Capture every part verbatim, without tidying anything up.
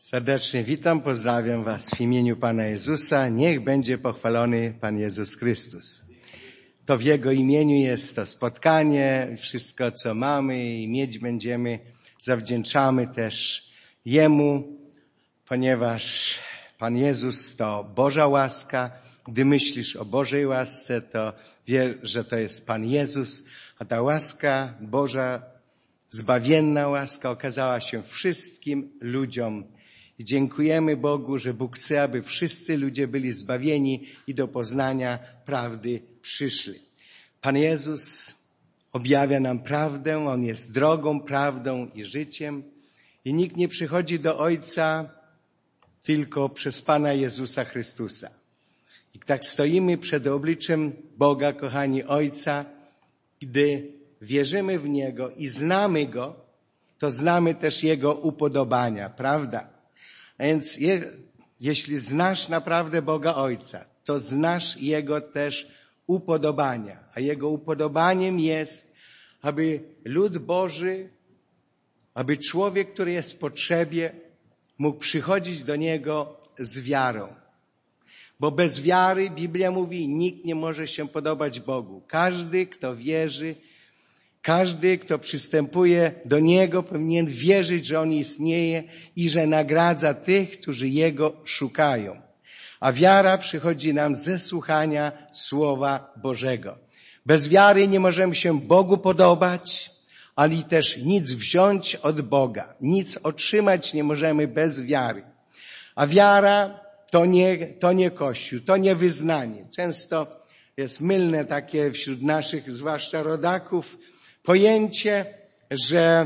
Serdecznie witam, pozdrawiam Was w imieniu Pana Jezusa. Niech będzie pochwalony Pan Jezus Chrystus. To w Jego imieniu jest to spotkanie, wszystko co mamy i mieć będziemy, zawdzięczamy też Jemu, ponieważ Pan Jezus to Boża łaska. Gdy myślisz o Bożej łasce, to wiesz, że to jest Pan Jezus, a ta łaska Boża, zbawienna łaska okazała się wszystkim ludziom. I dziękujemy Bogu, że Bóg chce, aby wszyscy ludzie byli zbawieni i do poznania prawdy przyszli. Pan Jezus objawia nam prawdę, On jest drogą, prawdą i życiem i nikt nie przychodzi do Ojca tylko przez Pana Jezusa Chrystusa. I tak stoimy przed obliczem Boga, kochani Ojca, gdy wierzymy w Niego i znamy Go, to znamy też Jego upodobania, prawda? A więc je, jeśli znasz naprawdę Boga Ojca, to znasz Jego też upodobania. A Jego upodobaniem jest, aby lud Boży, aby człowiek, który jest w potrzebie, mógł przychodzić do Niego z wiarą. Bo bez wiary, Biblia mówi, nikt nie może się podobać Bogu. Każdy, kto wierzy, każdy, kto przystępuje do Niego, powinien wierzyć, że On istnieje i że nagradza tych, którzy Jego szukają. A wiara przychodzi nam ze słuchania Słowa Bożego. Bez wiary nie możemy się Bogu podobać, ale też nic wziąć od Boga. Nic otrzymać nie możemy bez wiary. A wiara to nie, to nie Kościół, to nie wyznanie. Często jest mylne takie wśród naszych, zwłaszcza rodaków, pojęcie, że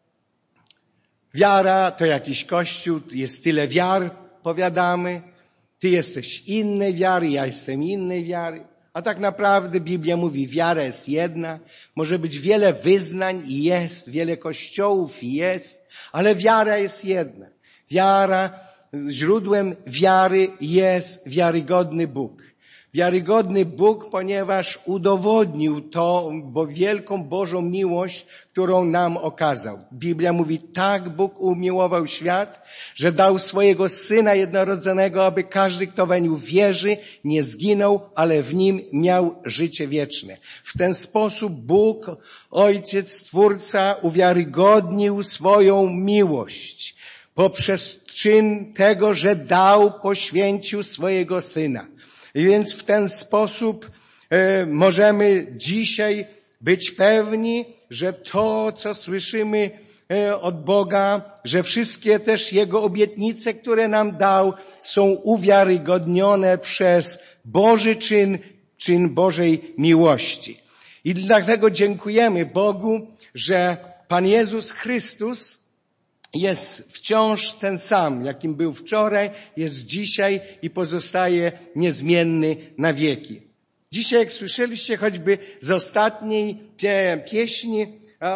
wiara to jakiś Kościół, jest tyle wiar, powiadamy, ty jesteś innej wiary, ja jestem innej wiary. A tak naprawdę Biblia mówi, wiara jest jedna, może być wiele wyznań i jest, wiele kościołów i jest, ale wiara jest jedna. Wiara, źródłem wiary jest wiarygodny Bóg. Wiarygodny Bóg, ponieważ udowodnił to, bo wielką Bożą miłość, którą nam okazał. Biblia mówi, tak Bóg umiłował świat, że dał swojego Syna jednorodzonego, aby każdy, kto weń wierzy, nie zginął, ale w Nim miał życie wieczne. W ten sposób Bóg, Ojciec, Stwórca, uwiarygodnił swoją miłość poprzez czyn tego, że dał, poświęcił swojego Syna. I więc w ten sposób e, możemy dzisiaj być pewni, że to, co słyszymy e, od Boga, że wszystkie też Jego obietnice, które nam dał, są uwiarygodnione przez Boży czyn, czyn Bożej miłości. I dlatego dziękujemy Bogu, że Pan Jezus Chrystus jest wciąż ten sam, jakim był wczoraj, jest dzisiaj i pozostaje niezmienny na wieki. Dzisiaj, jak słyszeliście choćby z ostatniej pieśni,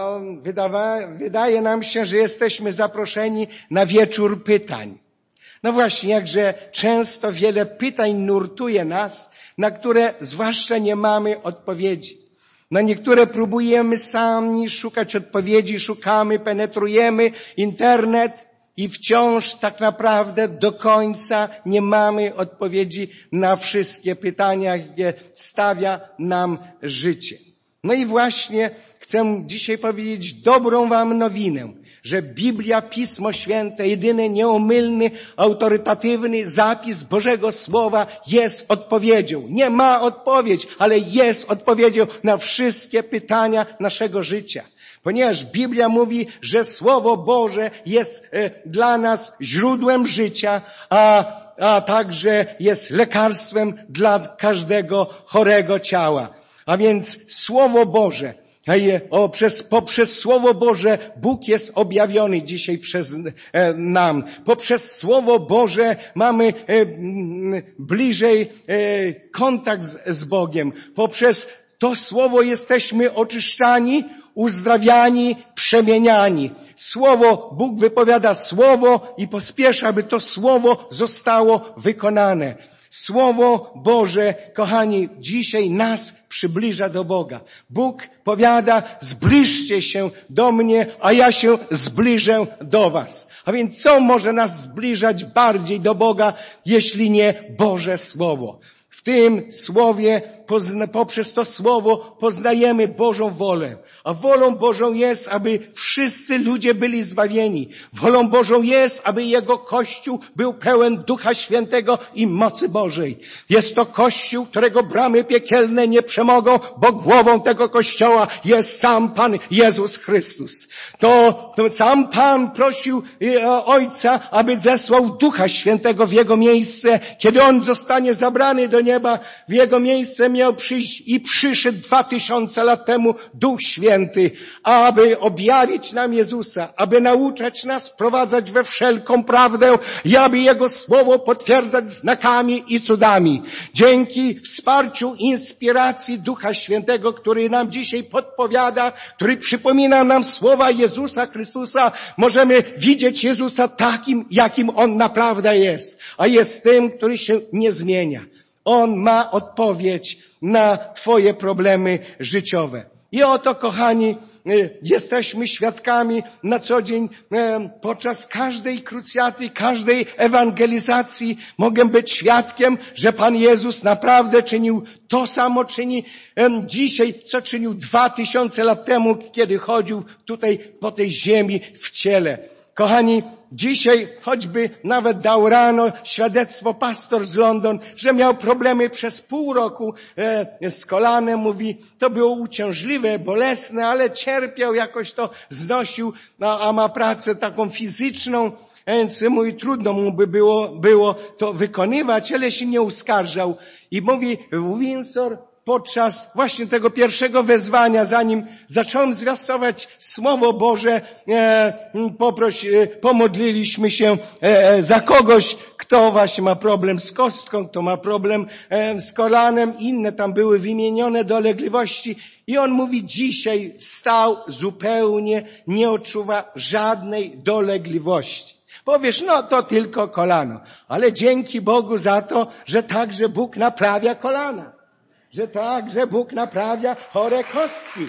wydawa, wydaje nam się, że jesteśmy zaproszeni na wieczór pytań. No właśnie, jakże często wiele pytań nurtuje nas, na które zwłaszcza nie mamy odpowiedzi. Na niektóre próbujemy sami szukać odpowiedzi, szukamy, penetrujemy internet i wciąż tak naprawdę do końca nie mamy odpowiedzi na wszystkie pytania, jakie stawia nam życie. No i właśnie chcę dzisiaj powiedzieć dobrą wam nowinę, że Biblia, Pismo Święte, jedyny nieomylny, autorytatywny zapis Bożego Słowa jest odpowiedzią. Nie ma odpowiedź, ale jest odpowiedzią na wszystkie pytania naszego życia. Ponieważ Biblia mówi, że Słowo Boże jest dla nas źródłem życia, a, a także jest lekarstwem dla każdego chorego ciała. A więc Słowo Boże, O, przez, poprzez Słowo Boże Bóg jest objawiony dzisiaj przez e, nam. Poprzez Słowo Boże mamy e, bliżej e, kontakt z, z Bogiem. Poprzez to Słowo jesteśmy oczyszczani, uzdrawiani, przemieniani. Słowo, Bóg wypowiada Słowo i pospiesza, aby to Słowo zostało wykonane. Słowo Boże, kochani, dzisiaj nas przybliża do Boga. Bóg powiada, zbliżcie się do mnie, a ja się zbliżę do was. A więc co może nas zbliżać bardziej do Boga, jeśli nie Boże Słowo? W tym Słowie, poprzez to Słowo poznajemy Bożą wolę. A wolą Bożą jest, aby wszyscy ludzie byli zbawieni. Wolą Bożą jest, aby Jego Kościół był pełen Ducha Świętego i mocy Bożej. Jest to Kościół, którego bramy piekielne nie przemogą, bo głową tego Kościoła jest sam Pan Jezus Chrystus. To, to sam Pan prosił Ojca, aby zesłał Ducha Świętego w Jego miejsce. Kiedy On zostanie zabrany do nieba, w Jego miejsce miał przyjść i przyszedł dwa tysiące lat temu Duch Święty, aby objawić nam Jezusa, aby nauczać nas, wprowadzać we wszelką prawdę i aby Jego Słowo potwierdzać znakami i cudami. Dzięki wsparciu, inspiracji Ducha Świętego, który nam dzisiaj podpowiada, który przypomina nam słowa Jezusa Chrystusa, możemy widzieć Jezusa takim, jakim On naprawdę jest, a jest tym, który się nie zmienia. On ma odpowiedź na twoje problemy życiowe. I oto, kochani, jesteśmy świadkami na co dzień podczas każdej krucjaty, każdej ewangelizacji. Mogę być świadkiem, że Pan Jezus naprawdę czynił to samo, czyni dzisiaj, co czynił dwa tysiące lat temu, kiedy chodził tutaj po tej ziemi w ciele. Kochani, dzisiaj choćby nawet dał rano świadectwo pastor z London, że miał problemy przez pół roku e, z kolanem. Mówi, to było uciążliwe, bolesne, ale cierpiał, jakoś to znosił, no, a ma pracę taką fizyczną, więc mówi, trudno mu by było, było to wykonywać, ale się nie uskarżał. I mówi, w Windsor podczas właśnie tego pierwszego wezwania, zanim zacząłem zwiastować Słowo Boże, e, poproś, e, pomodliliśmy się e, za kogoś, kto właśnie ma problem z kostką, kto ma problem e, z kolanem, inne tam były wymienione dolegliwości. I on mówi, dzisiaj wstał, zupełnie nie odczuwa żadnej dolegliwości. Powiesz, no to tylko kolano. Ale dzięki Bogu za to, że także Bóg naprawia kolana. Że tak, że Bóg naprawia chore kostki.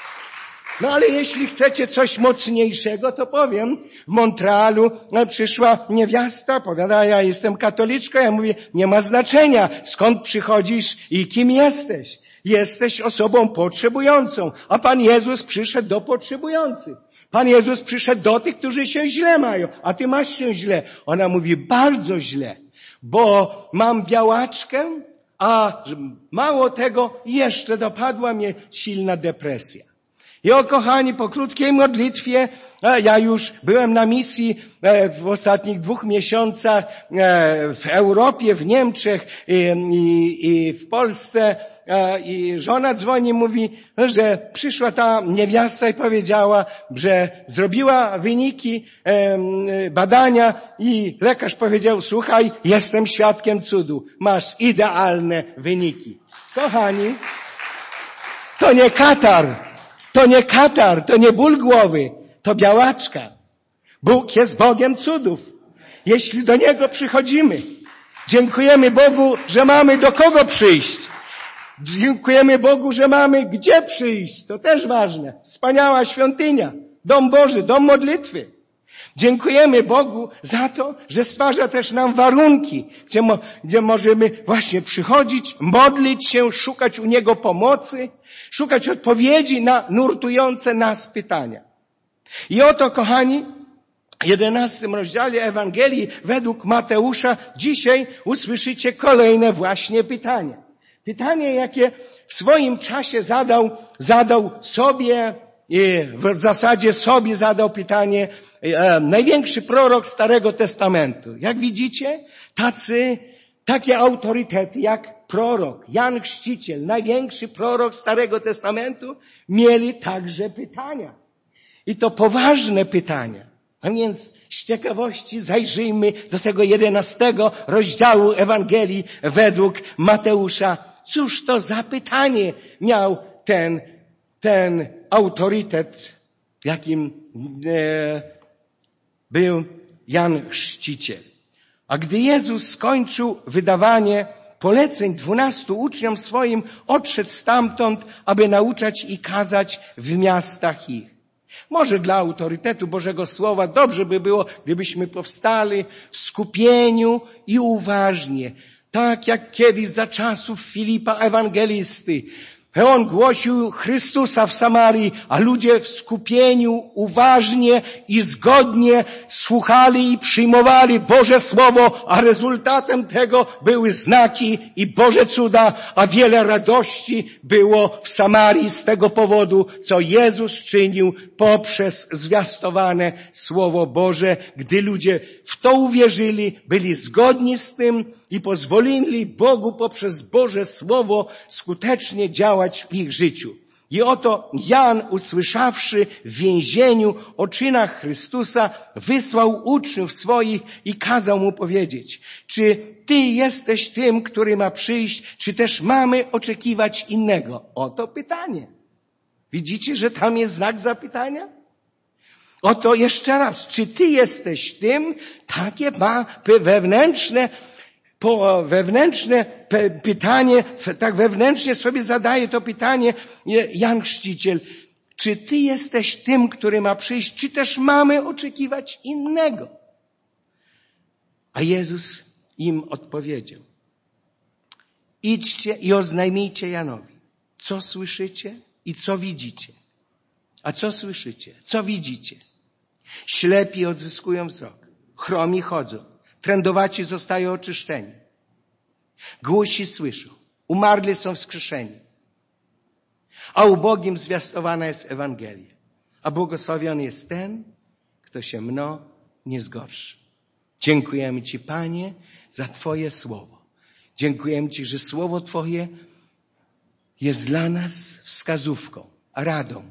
No ale jeśli chcecie coś mocniejszego, to powiem, w Montrealu przyszła niewiasta, powiada, ja jestem katoliczką, ja mówię, nie ma znaczenia, skąd przychodzisz i kim jesteś. Jesteś osobą potrzebującą, a Pan Jezus przyszedł do potrzebujących. Pan Jezus przyszedł do tych, którzy się źle mają, a ty masz się źle. Ona mówi, bardzo źle, bo mam białaczkę, a mało tego, jeszcze dopadła mnie silna depresja. I o kochani, po krótkiej modlitwie, ja już byłem na misji w ostatnich dwóch miesiącach w Europie, w Niemczech i, i, i w Polsce. I żona dzwoni, mówi, że przyszła ta niewiasta i powiedziała, że zrobiła wyniki badania i lekarz powiedział, słuchaj, jestem świadkiem cudu, masz idealne wyniki. Kochani, to nie katar, to nie katar, to nie ból głowy, to białaczka. Bóg jest Bogiem cudów. Jeśli do Niego przychodzimy, dziękujemy Bogu, że mamy do kogo przyjść. Dziękujemy Bogu, że mamy gdzie przyjść. To też ważne. Wspaniała świątynia. Dom Boży, dom modlitwy. Dziękujemy Bogu za to, że stwarza też nam warunki, gdzie, mo, gdzie możemy właśnie przychodzić, modlić się, szukać u Niego pomocy, szukać odpowiedzi na nurtujące nas pytania. I oto, kochani, w jedenastym rozdziale Ewangelii według Mateusza dzisiaj usłyszycie kolejne właśnie pytanie. Pytanie, jakie w swoim czasie zadał, zadał sobie, w zasadzie sobie zadał pytanie e, największy prorok Starego Testamentu. Jak widzicie, tacy, takie autorytety jak prorok, Jan Chrzciciel, największy prorok Starego Testamentu, mieli także pytania. I to poważne pytania. A więc z ciekawości zajrzyjmy do tego jedenastego rozdziału Ewangelii według Mateusza. Cóż to za pytanie miał ten, ten autorytet, jakim e, był Jan Chrzciciel. A gdy Jezus skończył wydawanie poleceń dwunastu uczniom swoim, odszedł stamtąd, aby nauczać i kazać w miastach ich. Może dla autorytetu Bożego Słowa dobrze by było, gdybyśmy powstali w skupieniu i uważnie, tak jak kiedyś za czasów Filipa Ewangelisty. On głosił Chrystusa w Samarii, a ludzie w skupieniu, uważnie i zgodnie słuchali i przyjmowali Boże Słowo, a rezultatem tego były znaki i Boże cuda, a wiele radości było w Samarii z tego powodu, co Jezus czynił poprzez zwiastowane Słowo Boże. Gdy ludzie w to uwierzyli, byli zgodni z tym i pozwolili Bogu poprzez Boże Słowo skutecznie działać w ich życiu. I oto Jan, usłyszawszy w więzieniu o czynach Chrystusa, wysłał uczniów swoich i kazał mu powiedzieć: czy Ty jesteś tym, który ma przyjść, czy też mamy oczekiwać innego? Oto pytanie. Widzicie, że tam jest znak zapytania? Oto jeszcze raz, czy Ty jesteś tym? Takie ma wewnętrzne Po wewnętrzne pytanie, tak wewnętrznie sobie zadaje to pytanie Jan Chrzciciel. Czy Ty jesteś tym, który ma przyjść, czy też mamy oczekiwać innego? A Jezus im odpowiedział: idźcie i oznajmijcie Janowi, co słyszycie i co widzicie. A co słyszycie? Co widzicie? Ślepi odzyskują wzrok, chromi chodzą, trędowaci zostają oczyszczeni. Głusi słyszą, umarli są wskrzeszeni. A ubogim zwiastowana jest Ewangelia. A błogosławiony jest ten, kto się mną nie zgorszy. Dziękujemy Ci, Panie, za Twoje Słowo. Dziękujemy Ci, że Słowo Twoje jest dla nas wskazówką, radą.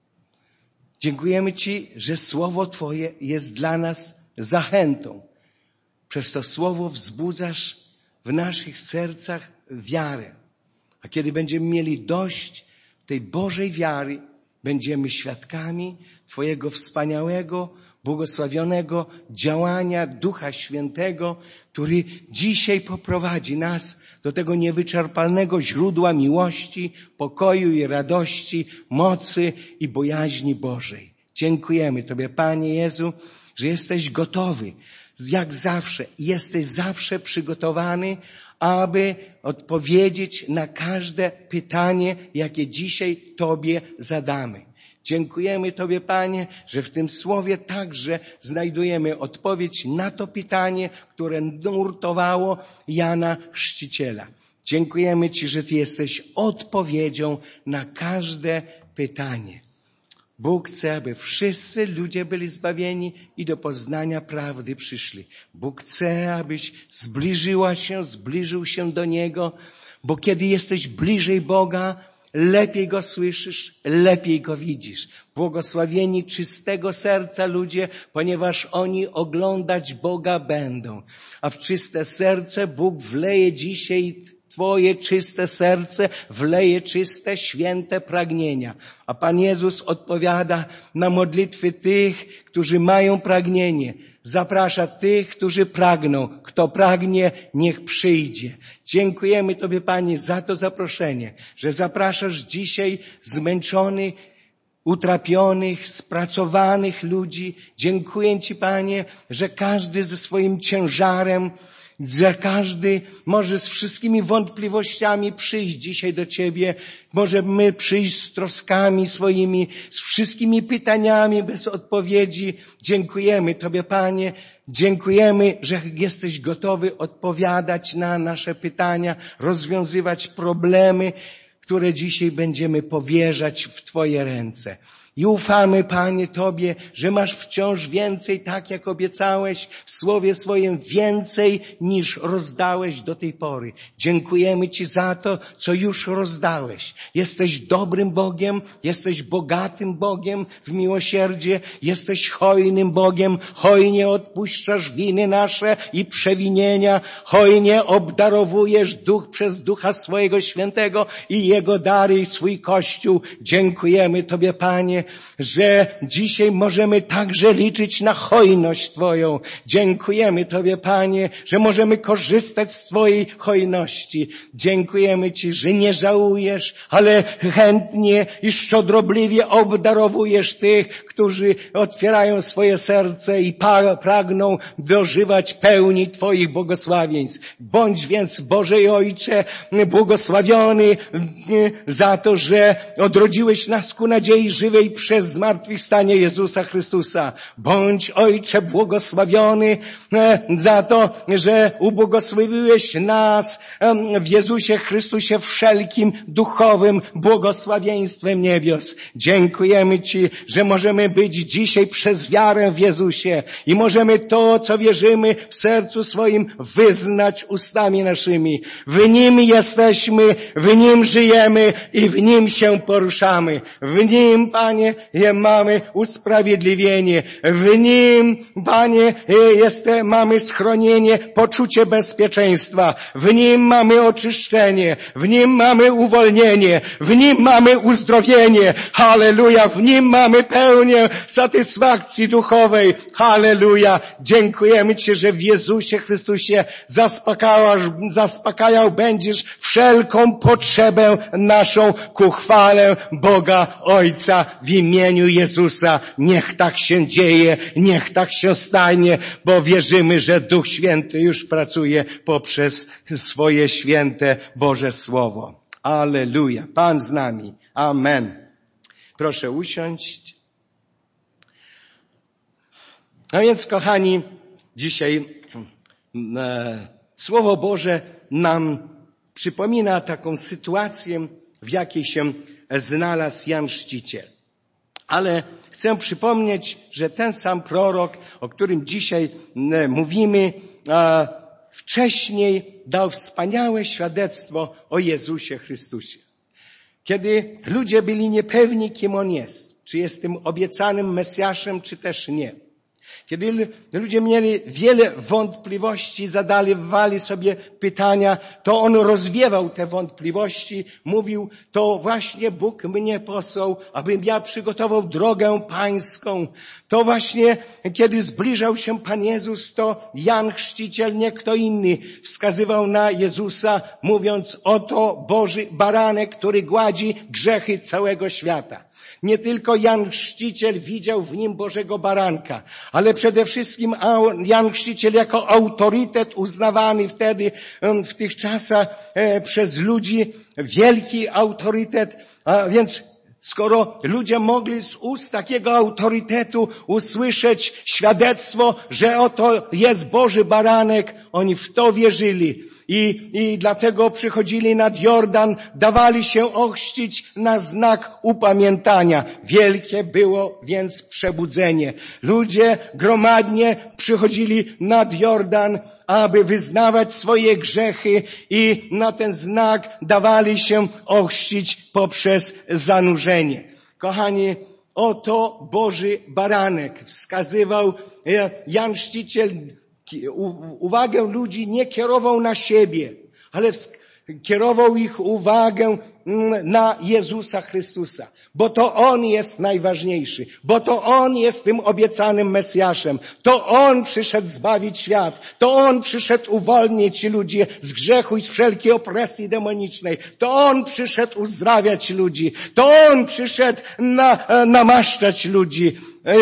Dziękujemy Ci, że Słowo Twoje jest dla nas zachętą. Przez to Słowo wzbudzasz w naszych sercach wiarę. A kiedy będziemy mieli dość tej Bożej wiary, będziemy świadkami Twojego wspaniałego, błogosławionego działania Ducha Świętego, który dzisiaj poprowadzi nas do tego niewyczerpalnego źródła miłości, pokoju i radości, mocy i bojaźni Bożej. Dziękujemy Tobie, Panie Jezu, że jesteś gotowy. Jak zawsze, jesteś zawsze przygotowany, aby odpowiedzieć na każde pytanie, jakie dzisiaj Tobie zadamy. Dziękujemy Tobie, Panie, że w tym Słowie także znajdujemy odpowiedź na to pytanie, które nurtowało Jana Chrzciciela. Dziękujemy Ci, że Ty jesteś odpowiedzią na każde pytanie. Bóg chce, aby wszyscy ludzie byli zbawieni i do poznania prawdy przyszli. Bóg chce, abyś zbliżyła się, zbliżył się do Niego, bo kiedy jesteś bliżej Boga, lepiej Go słyszysz, lepiej Go widzisz. Błogosławieni czystego serca ludzie, ponieważ oni oglądać Boga będą. A w czyste serce Bóg wleje dzisiaj Twoje czyste serce, wleje czyste, święte pragnienia. A Pan Jezus odpowiada na modlitwy tych, którzy mają pragnienie. Zaprasza tych, którzy pragną. Kto pragnie, niech przyjdzie. Dziękujemy Tobie, Panie, za to zaproszenie, że zapraszasz dzisiaj zmęczonych, utrapionych, spracowanych ludzi. Dziękuję Ci, Panie, że każdy ze swoim ciężarem, że każdy może z wszystkimi wątpliwościami przyjść dzisiaj do Ciebie. Możemy przyjść z troskami swoimi, z wszystkimi pytaniami bez odpowiedzi. Dziękujemy Tobie, Panie. Dziękujemy, że jesteś gotowy odpowiadać na nasze pytania, rozwiązywać problemy, które dzisiaj będziemy powierzać w Twoje ręce. I ufamy, Panie, Tobie, że masz wciąż więcej, tak jak obiecałeś w Słowie swoim, więcej niż rozdałeś do tej pory. Dziękujemy Ci za to, co już rozdałeś. Jesteś dobrym Bogiem, jesteś bogatym Bogiem w miłosierdzie, jesteś hojnym Bogiem, hojnie odpuszczasz winy nasze i przewinienia, hojnie obdarowujesz duch przez Ducha swojego Świętego i Jego dary, swój Kościół. Dziękujemy Tobie, Panie, że dzisiaj możemy także liczyć na hojność Twoją. Dziękujemy Tobie, Panie, że możemy korzystać z Twojej hojności. Dziękujemy Ci, że nie żałujesz, ale chętnie i szczodrobliwie obdarowujesz tych, którzy otwierają swoje serce i pragną dożywać pełni Twoich błogosławieństw. Bądź więc, Boże i Ojcze, błogosławiony za to, że odrodziłeś nas ku nadziei żywej przez zmartwychwstanie Jezusa Chrystusa. Bądź, Ojcze, błogosławiony za to, że ubłogosławiłeś nas w Jezusie Chrystusie wszelkim duchowym błogosławieństwem niebios. Dziękujemy Ci, że możemy być dzisiaj przez wiarę w Jezusie i możemy to, co wierzymy w sercu swoim, wyznać ustami naszymi. W Nim jesteśmy, w Nim żyjemy i w Nim się poruszamy. W Nim, Panie, mamy usprawiedliwienie. W Nim, Panie, jest, mamy schronienie, poczucie bezpieczeństwa. W Nim mamy oczyszczenie. W Nim mamy uwolnienie. W Nim mamy uzdrowienie. Halleluja. W Nim mamy pełnię satysfakcji duchowej. Halleluja. Dziękujemy Ci, że w Jezusie Chrystusie zaspokajał, zaspokajał będziesz wszelką potrzebę naszą ku chwale Boga Ojca w imieniu Jezusa. Niech tak się dzieje, niech tak się stanie, bo wierzymy, że Duch Święty już pracuje poprzez swoje święte Boże Słowo. Alleluja. Pan z nami. Amen. Proszę usiąść. No więc, kochani, dzisiaj e, Słowo Boże nam przypomina taką sytuację, w jakiej się znalazł Jan Chrzciciel. Ale chcę przypomnieć, że ten sam prorok, o którym dzisiaj e, mówimy, e, wcześniej dał wspaniałe świadectwo o Jezusie Chrystusie. Kiedy ludzie byli niepewni, kim On jest, czy jest tym obiecanym Mesjaszem, czy też nie. Kiedy ludzie mieli wiele wątpliwości, zadawali sobie pytania, to On rozwiewał te wątpliwości, mówił, to właśnie Bóg mnie posłał, abym ja przygotował drogę pańską. To właśnie, kiedy zbliżał się Pan Jezus, to Jan Chrzciciel, nie kto inny, wskazywał na Jezusa, mówiąc, oto Boży Baranek, który gładzi grzechy całego świata. Nie tylko Jan Chrzciciel widział w Nim Bożego Baranka, ale przede wszystkim Jan Chrzciciel jako autorytet uznawany wtedy, w tych czasach przez ludzi, wielki autorytet, a więc skoro ludzie mogli z ust takiego autorytetu usłyszeć świadectwo, że oto jest Boży Baranek, oni w to wierzyli. I, I dlatego przychodzili nad Jordan, dawali się ochrzcić na znak upamiętania. Wielkie było więc przebudzenie. Ludzie gromadnie przychodzili nad Jordan, aby wyznawać swoje grzechy i na ten znak dawali się ochrzcić poprzez zanurzenie. Kochani, oto Boży Baranek wskazywał Jan Chrzciciel. Uwagę ludzi nie kierował na siebie, ale kierował ich uwagę na Jezusa Chrystusa. Bo to On jest najważniejszy, bo to On jest tym obiecanym Mesjaszem. To On przyszedł zbawić świat. To On przyszedł uwolnić ludzi z grzechu i z wszelkiej opresji demonicznej. To On przyszedł uzdrawiać ludzi. To On przyszedł na, namaszczać ludzi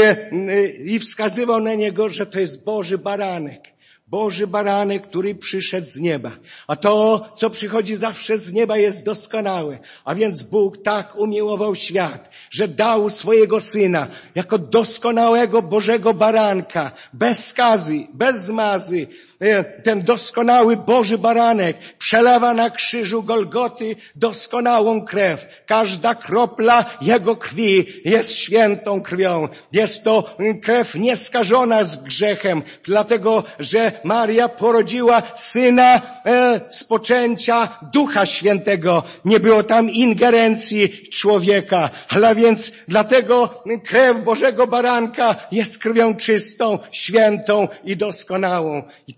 i wskazywał na Niego, że to jest Boży Baranek. Boży Baranek, który przyszedł z nieba. A to, co przychodzi zawsze z nieba, jest doskonałe. A więc Bóg tak umiłował świat, że dał swojego Syna jako doskonałego Bożego Baranka, bez skazy, bez zmazy. Ten doskonały Boży Baranek przelewa na krzyżu Golgoty doskonałą krew. Każda kropla Jego krwi jest świętą krwią. Jest to krew nieskażona z grzechem, dlatego że Maria porodziła Syna z poczęcia Ducha Świętego. Nie było tam ingerencji człowieka, ale więc dlatego krew Bożego Baranka jest krwią czystą, świętą i doskonałą. I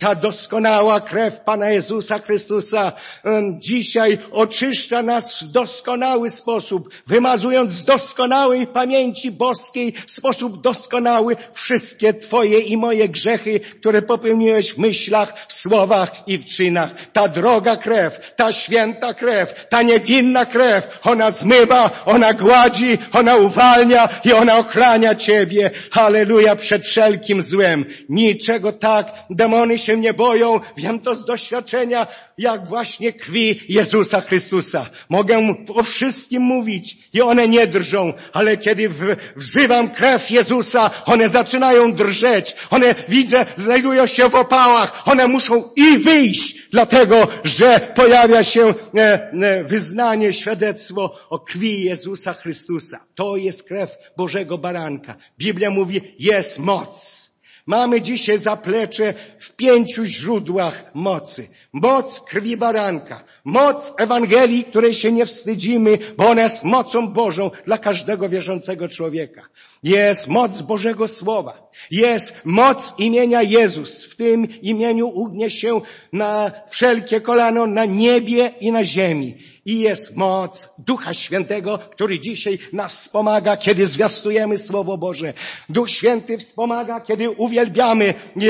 ta doskonała krew Pana Jezusa Chrystusa dzisiaj oczyszcza nas w doskonały sposób, wymazując z doskonałej pamięci boskiej w sposób doskonały wszystkie Twoje i moje grzechy, które popełniłeś w myślach, w słowach i w czynach. Ta droga krew, ta święta krew, ta niewinna krew, ona zmywa, ona gładzi, ona uwalnia i ona ochrania Ciebie. Halleluja, przed wszelkim złem. Niczego tak demony się nie boją. Wiem to z doświadczenia, jak właśnie krwi Jezusa Chrystusa. Mogę o wszystkim mówić i one nie drżą, ale kiedy wzywam krew Jezusa, one zaczynają drżeć. One, widzę, znajdują się w opałach. One muszą i wyjść, dlatego, że pojawia się wyznanie, świadectwo o krwi Jezusa Chrystusa. To jest krew Bożego Baranka. Biblia mówi, jest moc. Mamy dzisiaj zaplecze w pięciu źródłach mocy. Moc krwi baranka, moc Ewangelii, której się nie wstydzimy, bo ona jest mocą Bożą dla każdego wierzącego człowieka. Jest moc Bożego Słowa. Jest moc imienia Jezus. W tym imieniu ugnie się na wszelkie kolano na niebie i na ziemi. I jest moc Ducha Świętego, który dzisiaj nas wspomaga, kiedy zwiastujemy Słowo Boże. Duch Święty wspomaga, kiedy uwielbiamy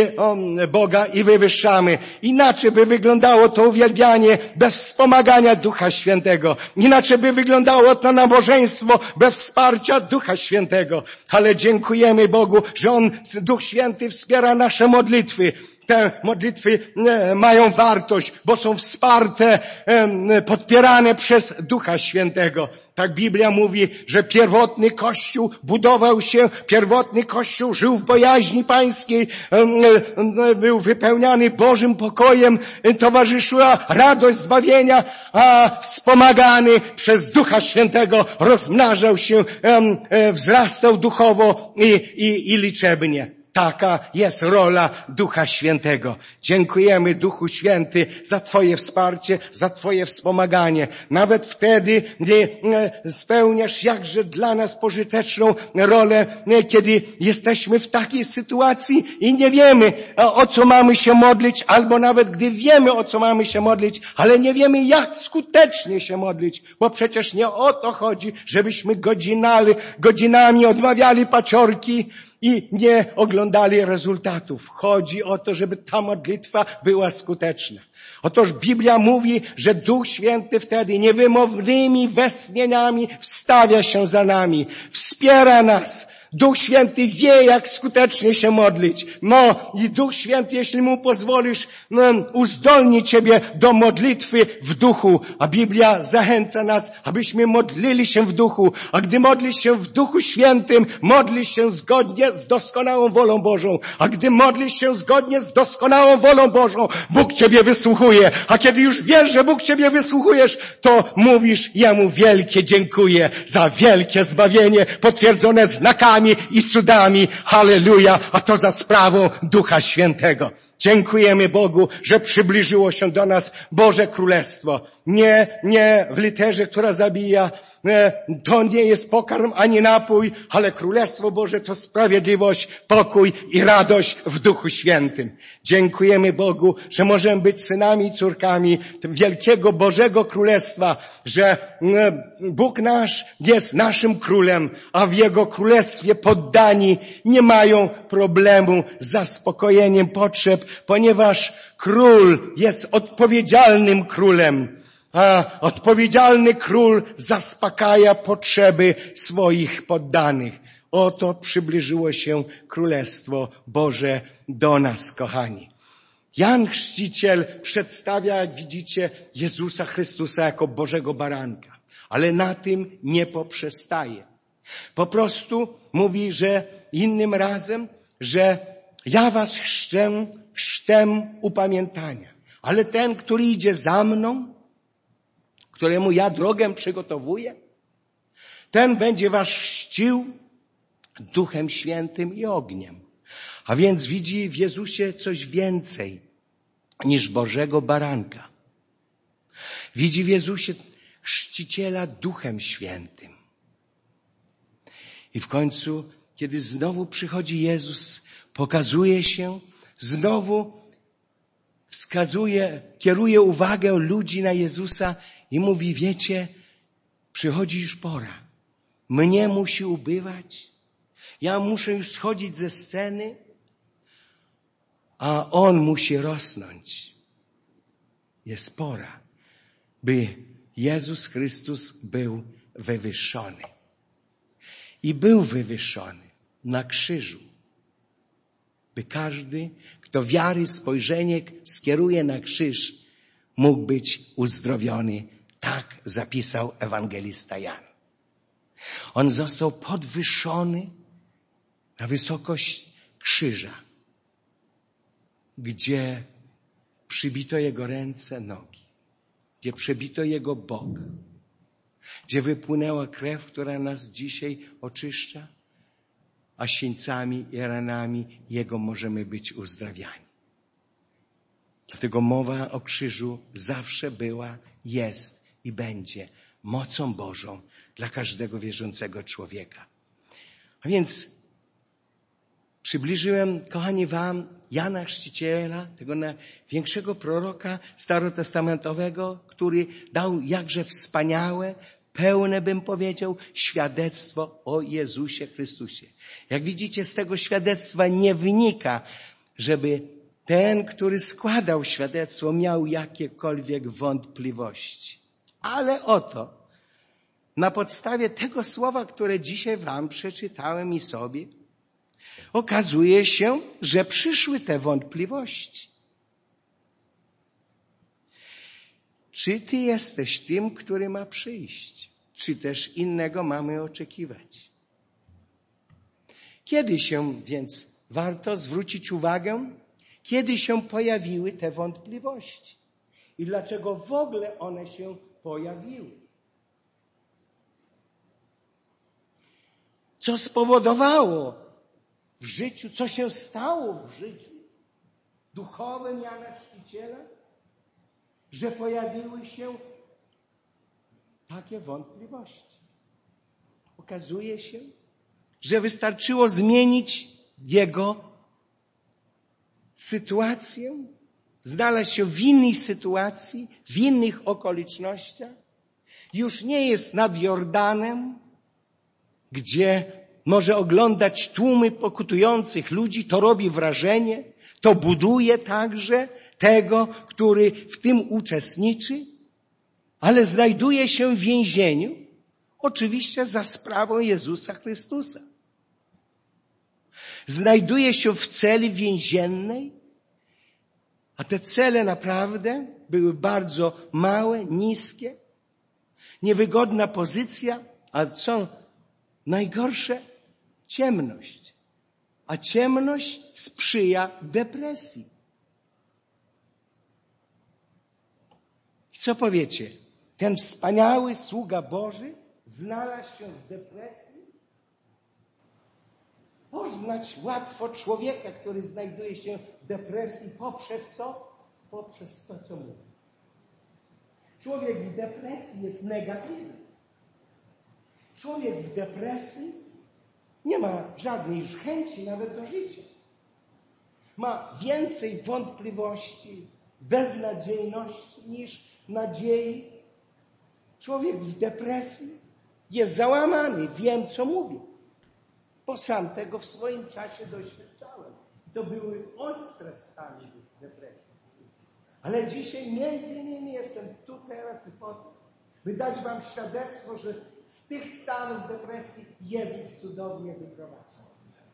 Boga i wywyższamy. Inaczej by wyglądało to uwielbianie bez wspomagania Ducha Świętego. Inaczej by wyglądało to nabożeństwo bez wsparcia Ducha Świętego. Ale dziękujemy Bogu, że On, Duch Święty, wspiera nasze modlitwy. Te modlitwy mają wartość, bo są wsparte, podpierane przez Ducha Świętego. Tak Biblia mówi, że pierwotny Kościół budował się, pierwotny Kościół żył w bojaźni pańskiej, był wypełniany Bożym pokojem, towarzyszyła radość zbawienia, a wspomagany przez Ducha Świętego rozmnażał się, wzrastał duchowo i, i, i liczebnie. Taka jest rola Ducha Świętego. Dziękujemy Duchu Święty za Twoje wsparcie, za Twoje wspomaganie. Nawet wtedy, gdy spełniasz jakże dla nas pożyteczną rolę, kiedy jesteśmy w takiej sytuacji i nie wiemy, o co mamy się modlić, albo nawet gdy wiemy, o co mamy się modlić, ale nie wiemy, jak skutecznie się modlić, bo przecież nie o to chodzi, żebyśmy godzinali, godzinami odmawiali paciorki, i nie oglądali rezultatów. Chodzi o to, żeby ta modlitwa była skuteczna. Otóż Biblia mówi, że Duch Święty wtedy niewymownymi westchnieniami wstawia się za nami, wspiera nas. Duch Święty wie, jak skutecznie się modlić. No i Duch Święty, jeśli Mu pozwolisz, no, uzdolni Ciebie do modlitwy w duchu. A Biblia zachęca nas, abyśmy modlili się w duchu. A gdy modlisz się w Duchu Świętym, modlisz się zgodnie z doskonałą wolą Bożą. A gdy modlisz się zgodnie z doskonałą wolą Bożą, Bóg Ciebie wysłuchuje. A kiedy już wiesz, że Bóg Ciebie wysłuchujesz, to mówisz Jemu wielkie dziękuję za wielkie zbawienie potwierdzone znakami i cudami. Halleluja! A to za sprawą Ducha Świętego. Dziękujemy Bogu, że przybliżyło się do nas Boże Królestwo. Nie, nie w literze, która zabija. To nie jest pokarm ani napój, ale Królestwo Boże to sprawiedliwość, pokój i radość w Duchu Świętym. Dziękujemy Bogu, że możemy być synami i córkami wielkiego Bożego Królestwa, że Bóg nasz jest naszym królem, a w Jego Królestwie poddani nie mają problemu z zaspokojeniem potrzeb, ponieważ Król jest odpowiedzialnym królem. A odpowiedzialny król zaspokaja potrzeby swoich poddanych. Oto przybliżyło się Królestwo Boże do nas, kochani. Jan Chrzciciel przedstawia, jak widzicie, Jezusa Chrystusa jako Bożego Baranka. Ale na tym nie poprzestaje. Po prostu mówi, że innym razem, że ja was chrzczę chrztem upamiętania. Ale ten, który idzie za mną, któremu ja drogę przygotowuję, ten będzie was chrzcił Duchem Świętym i ogniem. A więc widzi w Jezusie coś więcej niż Bożego Baranka. Widzi w Jezusie chrzciciela Duchem Świętym. I w końcu, kiedy znowu przychodzi Jezus, pokazuje się, znowu wskazuje, kieruje uwagę ludzi na Jezusa i mówi, wiecie, przychodzi już pora. Mnie musi ubywać. Ja muszę już schodzić ze sceny, a On musi rosnąć. Jest pora, by Jezus Chrystus był wywyższony. I był wywyższony na krzyżu, by każdy, kto wiary spojrzenie skieruje na krzyż, mógł być uzdrowiony. Tak zapisał ewangelista Jan. On został podwyższony na wysokość krzyża, gdzie przybito Jego ręce, nogi, gdzie przebito Jego bok, gdzie wypłynęła krew, która nas dzisiaj oczyszcza, a sińcami i ranami Jego możemy być uzdrawiani. Dlatego mowa o krzyżu zawsze była, jest i będzie mocą Bożą dla każdego wierzącego człowieka. A więc przybliżyłem, kochani, wam Jana Chrzciciela, tego największego proroka starotestamentowego, który dał jakże wspaniałe, pełne, bym powiedział, świadectwo o Jezusie Chrystusie. Jak widzicie, z tego świadectwa nie wynika, żeby ten, który składał świadectwo, miał jakiekolwiek wątpliwości. Ale oto, na podstawie tego słowa, które dzisiaj wam przeczytałem i sobie, okazuje się, że przyszły te wątpliwości. Czy ty jesteś tym, który ma przyjść? Czy też innego mamy oczekiwać? Kiedy się więc warto zwrócić uwagę, kiedy się pojawiły te wątpliwości? I dlaczego w ogóle one się pojawiły? Co spowodowało w życiu, co się stało w życiu duchowym Jana Chrzciciela, że pojawiły się takie wątpliwości? Okazuje się, że wystarczyło zmienić jego sytuację, znaleźć się w innej sytuacji, w innych okolicznościach. Już nie jest nad Jordanem, gdzie może oglądać tłumy pokutujących ludzi. To robi wrażenie, to buduje także tego, który w tym uczestniczy, ale znajduje się w więzieniu, oczywiście za sprawą Jezusa Chrystusa. Znajduje się w celi więziennej, a te cele naprawdę były bardzo małe, niskie, niewygodna pozycja, a co najgorsze, ciemność. A ciemność sprzyja depresji. I co powiecie? Ten wspaniały sługa Boży znalazł się w depresji? Poznać łatwo człowieka, który znajduje się w depresji poprzez co? Poprzez to, co mówi. Człowiek w depresji jest negatywny. Człowiek w depresji nie ma żadnej już chęci nawet do życia. Ma więcej wątpliwości, beznadziejności niż nadziei. Człowiek w depresji jest załamany. Wiem, co mówię, bo sam tego w swoim czasie doświadczałem. To były ostre stany depresji. Ale dzisiaj między innymi jestem tu teraz i po to, by dać wam świadectwo, że z tych stanów depresji Jezus cudownie wyprowadził.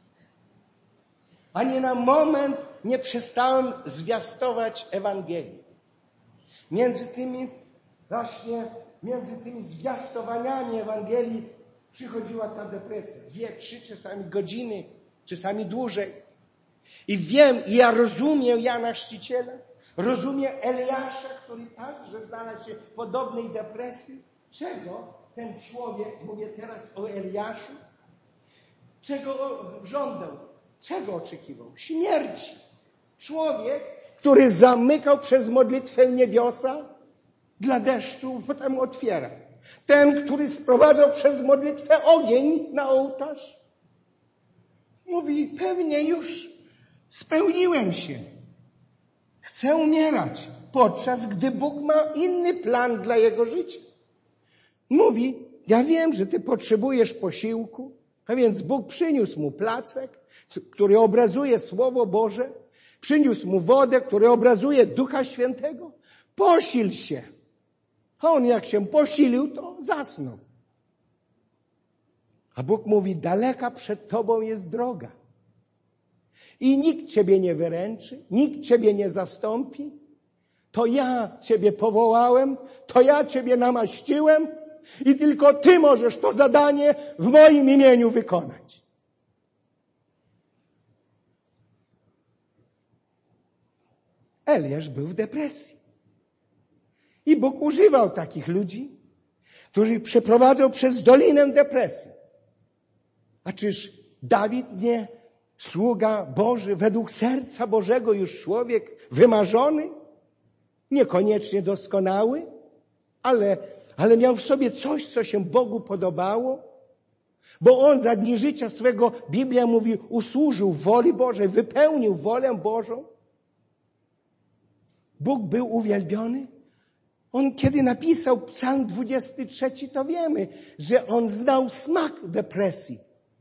Ani na moment nie przestałem zwiastować Ewangelii. Między tymi właśnie, między tymi zwiastowaniami Ewangelii przychodziła ta depresja. Dwie, trzy czasami godziny, czasami dłużej. I wiem, i ja rozumiem Jana Chrzciciela, rozumiem Eliasza, który także znalazł się w podobnej depresji. Czego ten człowiek, mówię teraz o Eliaszu, czego żądał, czego oczekiwał? Śmierci. Człowiek, który zamykał przez modlitwę niebiosa dla deszczu, potem otwiera. Ten, który sprowadzał przez modlitwę ogień na ołtarz, mówi, pewnie już spełniłem się. chce umierać, podczas gdy Bóg ma inny plan dla jego życia. Mówi, ja wiem, że ty potrzebujesz posiłku, a więc Bóg przyniósł mu placek, który obrazuje Słowo Boże, przyniósł mu wodę, która obrazuje Ducha Świętego. Posil się. A on jak się posilił, to zasnął. A Bóg mówi, daleka przed tobą jest droga. I nikt ciebie nie wyręczy, nikt ciebie nie zastąpi. To ja ciebie powołałem, to ja ciebie namaściłem i tylko ty możesz to zadanie w moim imieniu wykonać. Eliasz był w depresji. I Bóg używał takich ludzi, którzy przeprowadzał przez dolinę depresji. A czyż Dawid nie sługa Boży, według serca Bożego już człowiek wymarzony? Niekoniecznie doskonały, ale, ale miał w sobie coś, co się Bogu podobało. Bo on za dni życia swego, Biblia mówi, usłużył woli Bożej, wypełnił wolę Bożą. Bóg był uwielbiony. On kiedy napisał Psalm dwudziesty trzeci, to wiemy, że on znał smak depresji.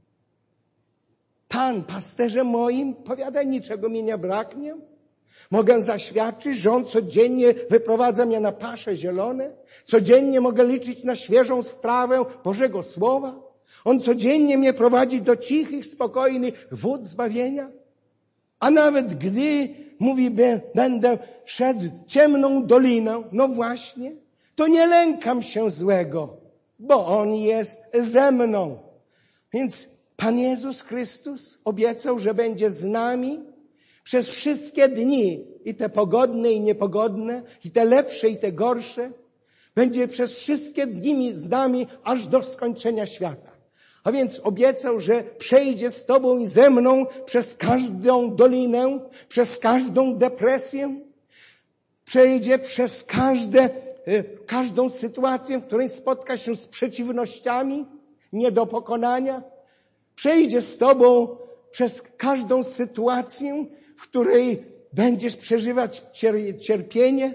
Pan, pasterzem moim, powiada, niczego mi nie braknie. Mogę zaświadczyć, że on codziennie wyprowadza mnie na pasze zielone. Codziennie mogę liczyć na świeżą strawę Bożego Słowa. On codziennie mnie prowadzi do cichych, spokojnych wód zbawienia. A nawet gdy, mówi, będę szedł ciemną doliną, no właśnie, to nie lękam się złego, bo On jest ze mną. Więc Pan Jezus Chrystus obiecał, że będzie z nami przez wszystkie dni, i te pogodne, i niepogodne, i te lepsze, i te gorsze. Będzie przez wszystkie dni z nami, aż do skończenia świata. A więc obiecał, że przejdzie z tobą i ze mną przez każdą dolinę, przez każdą depresję, przejdzie przez każde, każdą sytuację, w której spotka się z przeciwnościami, nie do pokonania. Przejdzie z tobą przez każdą sytuację, w której będziesz przeżywać cierpienie,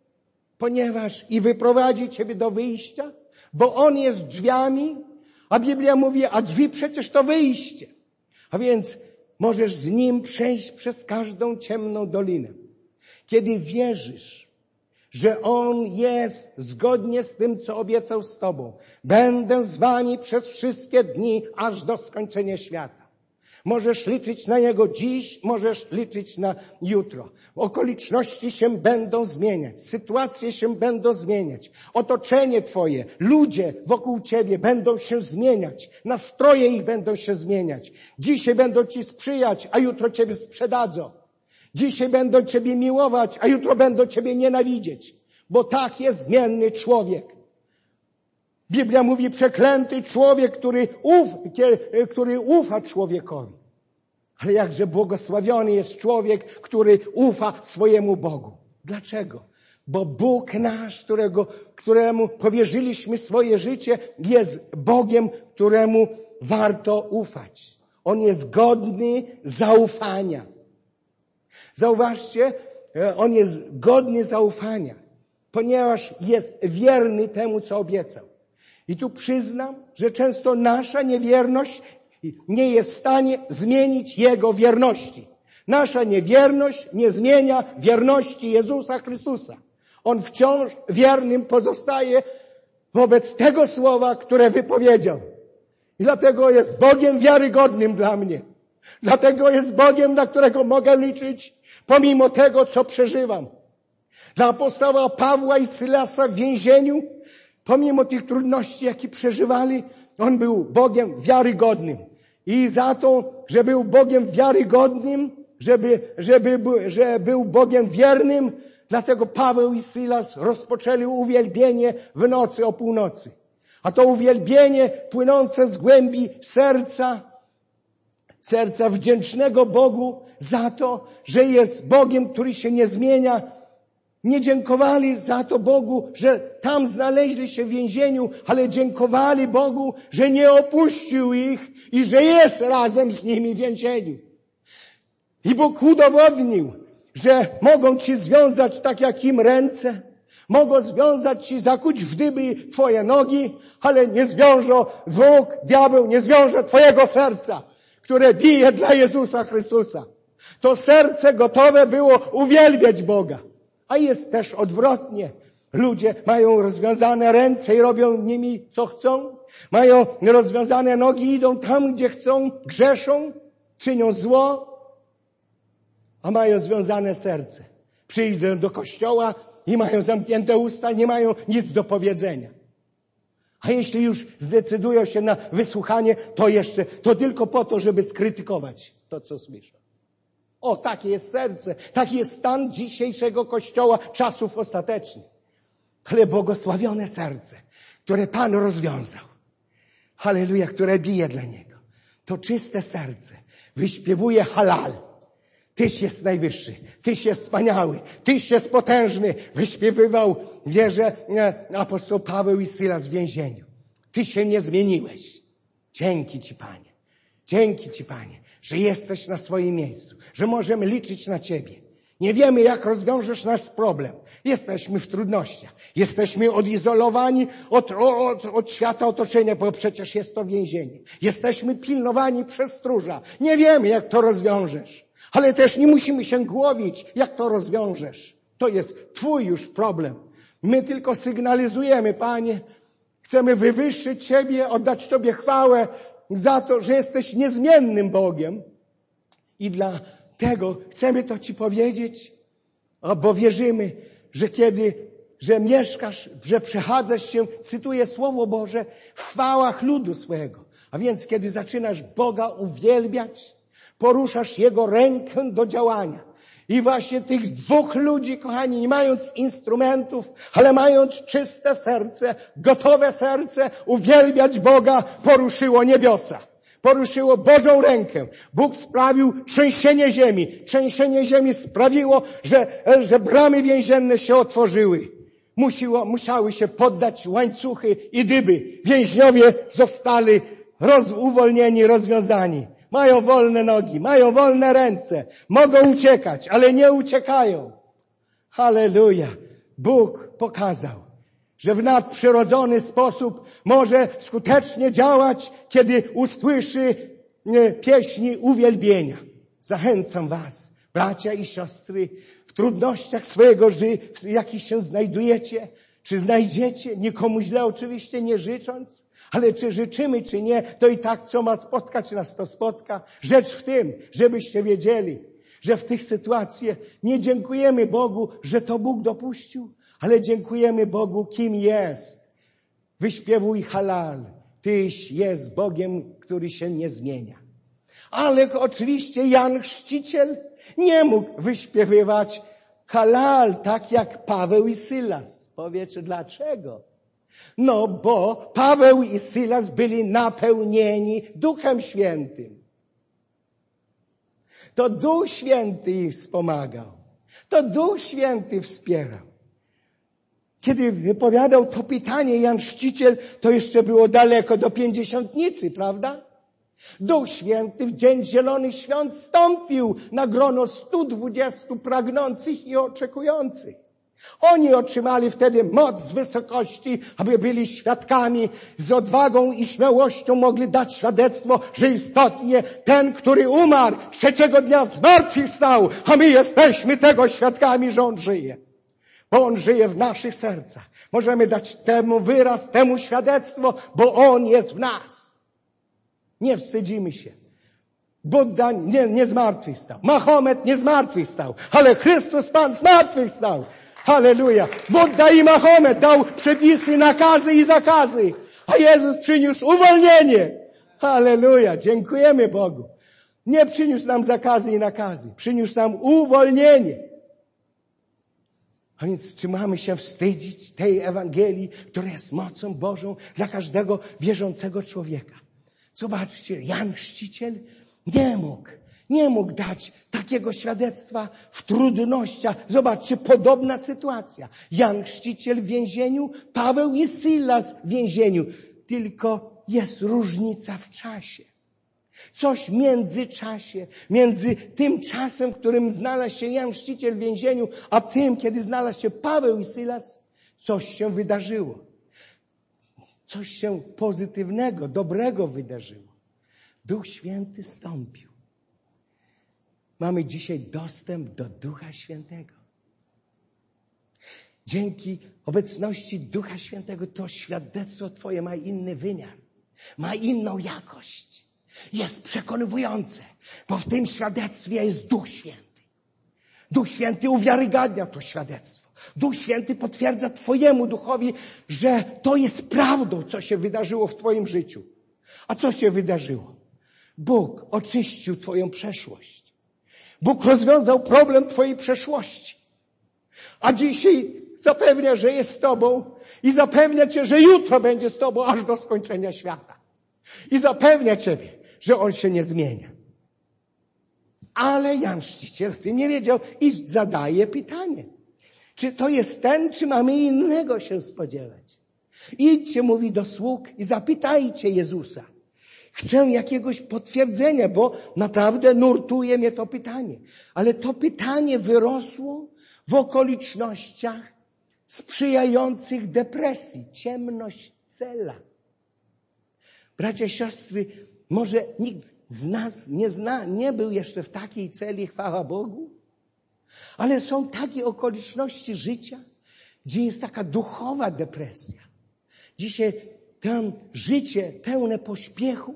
ponieważ i wyprowadzi ciebie do wyjścia, bo On jest drzwiami, a Biblia mówi, a drzwi przecież to wyjście. A więc możesz z Nim przejść przez każdą ciemną dolinę. Kiedy wierzysz, że On jest zgodnie z tym, co obiecał z tobą. Będę z wami przez wszystkie dni, aż do skończenia świata. Możesz liczyć na Niego dziś, możesz liczyć na jutro. Okoliczności się będą zmieniać, sytuacje się będą zmieniać, otoczenie twoje, ludzie wokół ciebie będą się zmieniać, nastroje ich będą się zmieniać. Dzisiaj będą ci sprzyjać, a jutro ciebie sprzedadzą. Dzisiaj będą ciebie miłować, a jutro będą ciebie nienawidzieć, bo tak jest zmienny człowiek. Biblia mówi, przeklęty człowiek, który, uf, który ufa człowiekowi. Ale jakże błogosławiony jest człowiek, który ufa swojemu Bogu. Dlaczego? Bo Bóg nasz, którego, któremu powierzyliśmy swoje życie, jest Bogiem, któremu warto ufać. On jest godny zaufania. Zauważcie, on jest godny zaufania, ponieważ jest wierny temu, co obiecał. I tu przyznam, że często nasza niewierność nie jest w stanie zmienić Jego wierności. Nasza niewierność nie zmienia wierności Jezusa Chrystusa. On wciąż wiernym pozostaje wobec tego słowa, które wypowiedział. I dlatego jest Bogiem wiarygodnym dla mnie. Dlatego jest Bogiem, na którego mogę liczyć, pomimo tego, co przeżywam. Dla apostoła Pawła i Sylasa w więzieniu, pomimo tych trudności, jakie przeżywali, on był Bogiem wiarygodnym. I za to, że był Bogiem wiarygodnym, żeby, żeby, że był Bogiem wiernym, dlatego Paweł i Sylas rozpoczęli uwielbienie w nocy o północy. A to uwielbienie płynące z głębi serca, serca wdzięcznego Bogu za to, że jest Bogiem, który się nie zmienia. Nie dziękowali za to Bogu, że tam znaleźli się w więzieniu, ale dziękowali Bogu, że nie opuścił ich i że jest razem z nimi w więzieniu. I Bóg udowodnił, że mogą ci związać tak jak im ręce, mogą związać ci, zakuć w dyby twoje nogi, ale nie zwiążą, wróg, diabeł nie zwiąże twojego serca, które bije dla Jezusa Chrystusa. To serce gotowe było uwielbiać Boga. A jest też odwrotnie. Ludzie mają rozwiązane ręce i robią nimi co chcą. Mają rozwiązane nogi i idą tam, gdzie chcą, grzeszą, czynią zło, a mają związane serce. Przyjdą do kościoła i mają zamknięte usta, nie mają nic do powiedzenia. A jeśli już zdecydują się na wysłuchanie, to jeszcze, to tylko po to, żeby skrytykować to, co słyszą. O, takie jest serce, taki jest stan dzisiejszego Kościoła czasów ostatecznych. Ale błogosławione serce, które Pan rozwiązał. Halleluja, które bije dla Niego. To czyste serce wyśpiewuje halal. Tyś jest najwyższy, Tyś jest wspaniały, Tyś jest potężny. Wyśpiewywał wierzę apostoł Paweł i Sylas w więzieniu. Ty się nie zmieniłeś. Dzięki Ci, Panie. Dzięki Ci, Panie, że jesteś na swoim miejscu, że możemy liczyć na Ciebie. Nie wiemy, jak rozwiążesz nasz problem. Jesteśmy w trudnościach. Jesteśmy odizolowani od, od, od świata otoczenia, bo przecież jest to więzienie. Jesteśmy pilnowani przez stróża. Nie wiemy, jak to rozwiążesz. Ale też nie musimy się głowić, jak to rozwiążesz. To jest Twój już problem. My tylko sygnalizujemy, Panie, chcemy wywyższyć Ciebie, oddać Tobie chwałę za to, że jesteś niezmiennym Bogiem. I dlatego chcemy to Ci powiedzieć, bo wierzymy, że kiedy, że mieszkasz, że przechadzasz się, cytuję Słowo Boże, w chwałach ludu swego. A więc kiedy zaczynasz Boga uwielbiać, poruszasz Jego rękę do działania. I właśnie tych dwóch ludzi, kochani, nie mając instrumentów, ale mając czyste serce, gotowe serce, uwielbiać Boga, poruszyło niebiosa. Poruszyło Bożą rękę. Bóg sprawił trzęsienie ziemi. Trzęsienie ziemi sprawiło, że, że bramy więzienne się otworzyły. Musiło, musiały się poddać łańcuchy i dyby. Więźniowie zostali roz, uwolnieni, rozwiązani. Mają wolne nogi, mają wolne ręce. Mogą uciekać, ale nie uciekają. Halleluja. Bóg pokazał, że w nadprzyrodzony sposób może skutecznie działać, kiedy usłyszy pieśni uwielbienia. Zachęcam was, bracia i siostry, w trudnościach swojego życia, w jakich się znajdujecie, czy znajdziecie, nikomu źle oczywiście nie życząc, ale czy życzymy, czy nie, to i tak, co ma spotkać nas, to spotka. Rzecz w tym, żebyście wiedzieli, że w tych sytuacjach nie dziękujemy Bogu, że to Bóg dopuścił, ale dziękujemy Bogu, kim jest. Wyśpiewuj halal. Tyś jest Bogiem, który się nie zmienia. Ale oczywiście Jan Chrzciciel nie mógł wyśpiewywać halal tak jak Paweł i Sylas. Powiecie dlaczego? No bo Paweł i Sylas byli napełnieni Duchem Świętym. To Duch Święty ich wspomagał. To Duch Święty wspierał. Kiedy wypowiadał to pytanie Jan Chrzciciel, to jeszcze było daleko do pięćdziesiątnicy, prawda? Duch Święty w Dzień Zielonych Świąt stąpił na grono stu dwudziestu pragnących i oczekujących. Oni otrzymali wtedy moc z wysokości, aby byli świadkami, z odwagą i śmiałością mogli dać świadectwo, że istotnie ten, który umarł, trzeciego dnia zmartwychwstał, a my jesteśmy tego świadkami, że On żyje. Bo On żyje w naszych sercach. Możemy dać temu wyraz, temu świadectwo, bo On jest w nas. Nie wstydzimy się. Budda nie, nie zmartwychwstał. Mahomet nie zmartwychwstał. Ale Chrystus Pan zmartwychwstał. Halleluja. Budda i Mahomet dał przepisy, nakazy i zakazy. A Jezus przyniósł uwolnienie. Halleluja. Dziękujemy Bogu. Nie przyniósł nam zakazy i nakazy. Przyniósł nam uwolnienie. A więc czy mamy się wstydzić tej Ewangelii, która jest mocą Bożą dla każdego wierzącego człowieka? Zobaczcie, Jan Chrzciciel nie mógł, nie mógł dać takiego świadectwa w trudnościach. Zobaczcie, podobna sytuacja. Jan Chrzciciel w więzieniu, Paweł i Sylas w więzieniu. Tylko jest różnica w czasie. Coś w międzyczasie, między tym czasem, w którym znalazł się Jan Chrzciciel w więzieniu, a tym, kiedy znalazł się Paweł i Sylas, coś się wydarzyło. Coś się pozytywnego, dobrego wydarzyło. Duch Święty stąpił. Mamy dzisiaj dostęp do Ducha Świętego. Dzięki obecności Ducha Świętego to świadectwo Twoje ma inny wymiar. Ma inną jakość. Jest przekonywujące, bo w tym świadectwie jest Duch Święty. Duch Święty uwiarygadnia to świadectwo. Duch Święty potwierdza Twojemu duchowi, że to jest prawdą, co się wydarzyło w Twoim życiu. A co się wydarzyło? Bóg oczyścił Twoją przeszłość. Bóg rozwiązał problem Twojej przeszłości. A dzisiaj zapewnia, że jest z Tobą i zapewnia Cię, że jutro będzie z Tobą aż do skończenia świata. I zapewnia Ciebie, że On się nie zmienia. Ale Jan Chrzciciel w tym nie wiedział i zadaje pytanie. Czy to jest ten, czy mamy innego się spodziewać? Idźcie, mówi do sług i zapytajcie Jezusa. Chcę jakiegoś potwierdzenia, bo naprawdę nurtuje mnie to pytanie. Ale to pytanie wyrosło w okolicznościach sprzyjających depresji. Ciemność cela. Bracia i siostry, może nikt z nas nie zna, nie był jeszcze w takiej celi, chwała Bogu. Ale są takie okoliczności życia, gdzie jest taka duchowa depresja. Dzisiaj to życie pełne pośpiechu.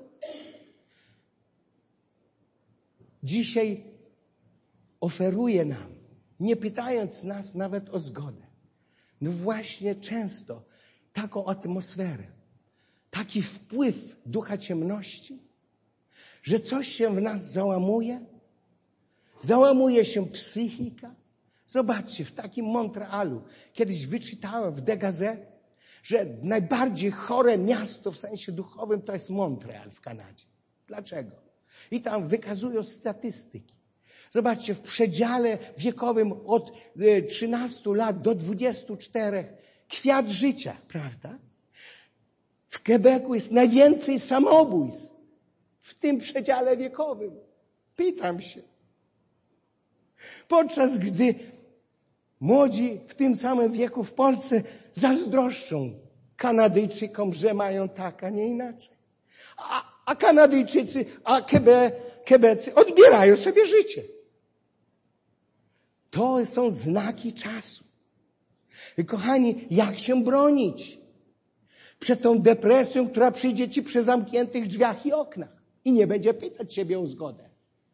Dzisiaj oferuje nam, nie pytając nas nawet o zgodę, no właśnie często taką atmosferę, taki wpływ ducha ciemności, że coś się w nas załamuje, załamuje się psychika. Zobaczcie, w takim Montrealu, kiedyś wyczytałem w The Gazette, że najbardziej chore miasto w sensie duchowym to jest Montreal w Kanadzie. Dlaczego? I tam wykazują statystyki. Zobaczcie, w przedziale wiekowym od trzynastu lat do dwudziestu czterech kwiat życia, prawda? W Quebecu jest najwięcej samobójstw w tym przedziale wiekowym. Pytam się. Podczas gdy młodzi w tym samym wieku w Polsce zazdroszczą Kanadyjczykom, że mają tak, a nie inaczej. A, a Kanadyjczycy, a Quebe, Quebecy odbierają sobie życie. To są znaki czasu. I kochani, jak się bronić przed tą depresją, która przyjdzie ci przy zamkniętych drzwiach i oknach i nie będzie pytać ciebie o zgodę?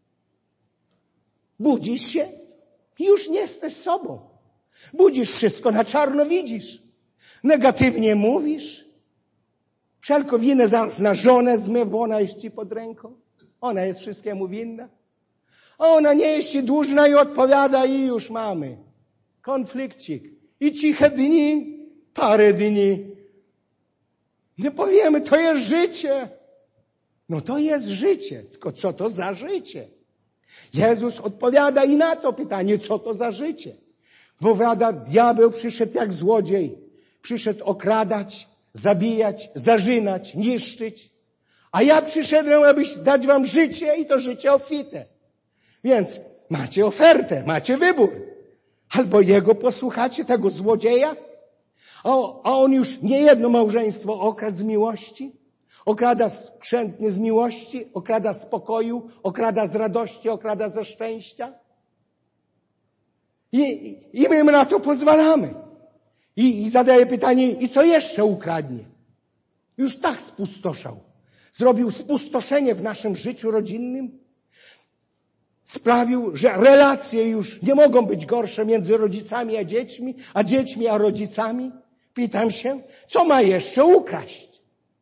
Budzisz się i już nie jesteś sobą. Budzisz wszystko na czarno, widzisz. Negatywnie mówisz. Wszelką winę zaraz na żonę zmył, bo ona jest ci pod ręką. Ona jest wszystkiemu winna. A ona nie jest ci dłużna i odpowiada i już mamy. Konflikcik. I ciche dni, parę dni. Nie powiemy, to jest życie. No to jest życie. Tylko co to za życie? Jezus odpowiada i na to pytanie, co to za życie. Powiada, diabeł przyszedł jak złodziej. Przyszedł okradać, zabijać, zarzynać, niszczyć. A ja przyszedłem, aby dać wam życie i to życie obfite. Więc macie ofertę, macie wybór. Albo jego posłuchacie, tego złodzieja, a on już nie jedno małżeństwo okradł z miłości, okrada skrzętnie z miłości, okrada z pokoju, okrada z radości, okrada ze szczęścia. I, i my na to pozwalamy. I, I zadaje pytanie, i co jeszcze ukradnie? Już tak spustoszał. Zrobił spustoszenie w naszym życiu rodzinnym. Sprawił, że relacje już nie mogą być gorsze między rodzicami a dziećmi, a dziećmi a rodzicami. Pytam się, co ma jeszcze ukraść?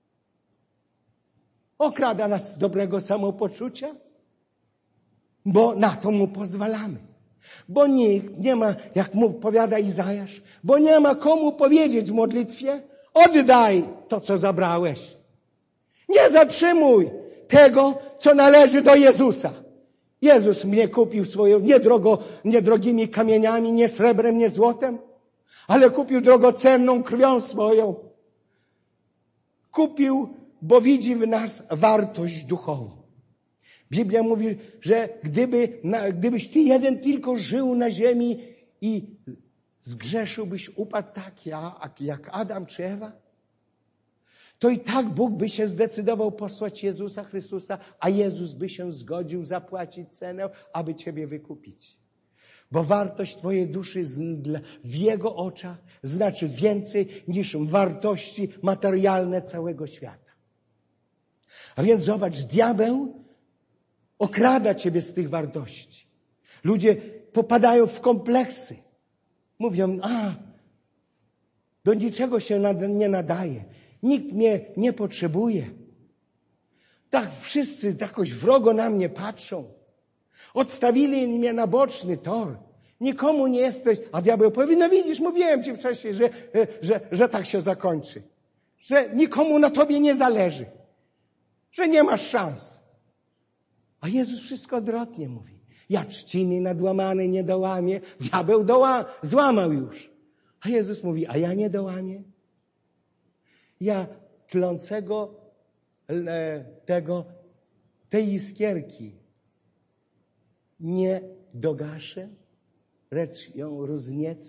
Okrada nas z dobrego samopoczucia, bo na to mu pozwalamy. Bo nikt nie ma, jak mu powiada Izajasz, bo nie ma komu powiedzieć w modlitwie, oddaj to, co zabrałeś. Nie zatrzymuj tego, co należy do Jezusa. Jezus mnie kupił swoją, nie, drogo, nie drogimi kamieniami, nie srebrem, nie złotem, ale kupił drogocenną krwią swoją. Kupił, bo widzi w nas wartość duchową. Biblia mówi, że gdyby, na, gdybyś ty jeden tylko żył na ziemi i zgrzeszyłbyś, upadł tak jak, jak Adam czy Ewa, to i tak Bóg by się zdecydował posłać Jezusa Chrystusa, a Jezus by się zgodził zapłacić cenę, aby ciebie wykupić. Bo wartość twojej duszy w Jego oczach znaczy więcej niż wartości materialne całego świata. A więc zobacz, diabeł okrada ciebie z tych wartości. Ludzie popadają w kompleksy. Mówią, a, do niczego się nie nadaje. Nikt mnie nie potrzebuje. Tak wszyscy jakoś wrogo na mnie patrzą. Odstawili mnie na boczny tor. Nikomu nie jesteś. A diabeł powie, no widzisz, mówiłem ci wcześniej, że, że, że tak się zakończy. Że nikomu na tobie nie zależy. Że nie masz szans. A Jezus wszystko odwrotnie mówi. Ja trzciny nadłamane nie dołamię. Diabeł doła, złamał już. A Jezus mówi, a ja nie dołamię. Ja tlącego tego, tej iskierki nie dogaszę, lecz ją rozniecę.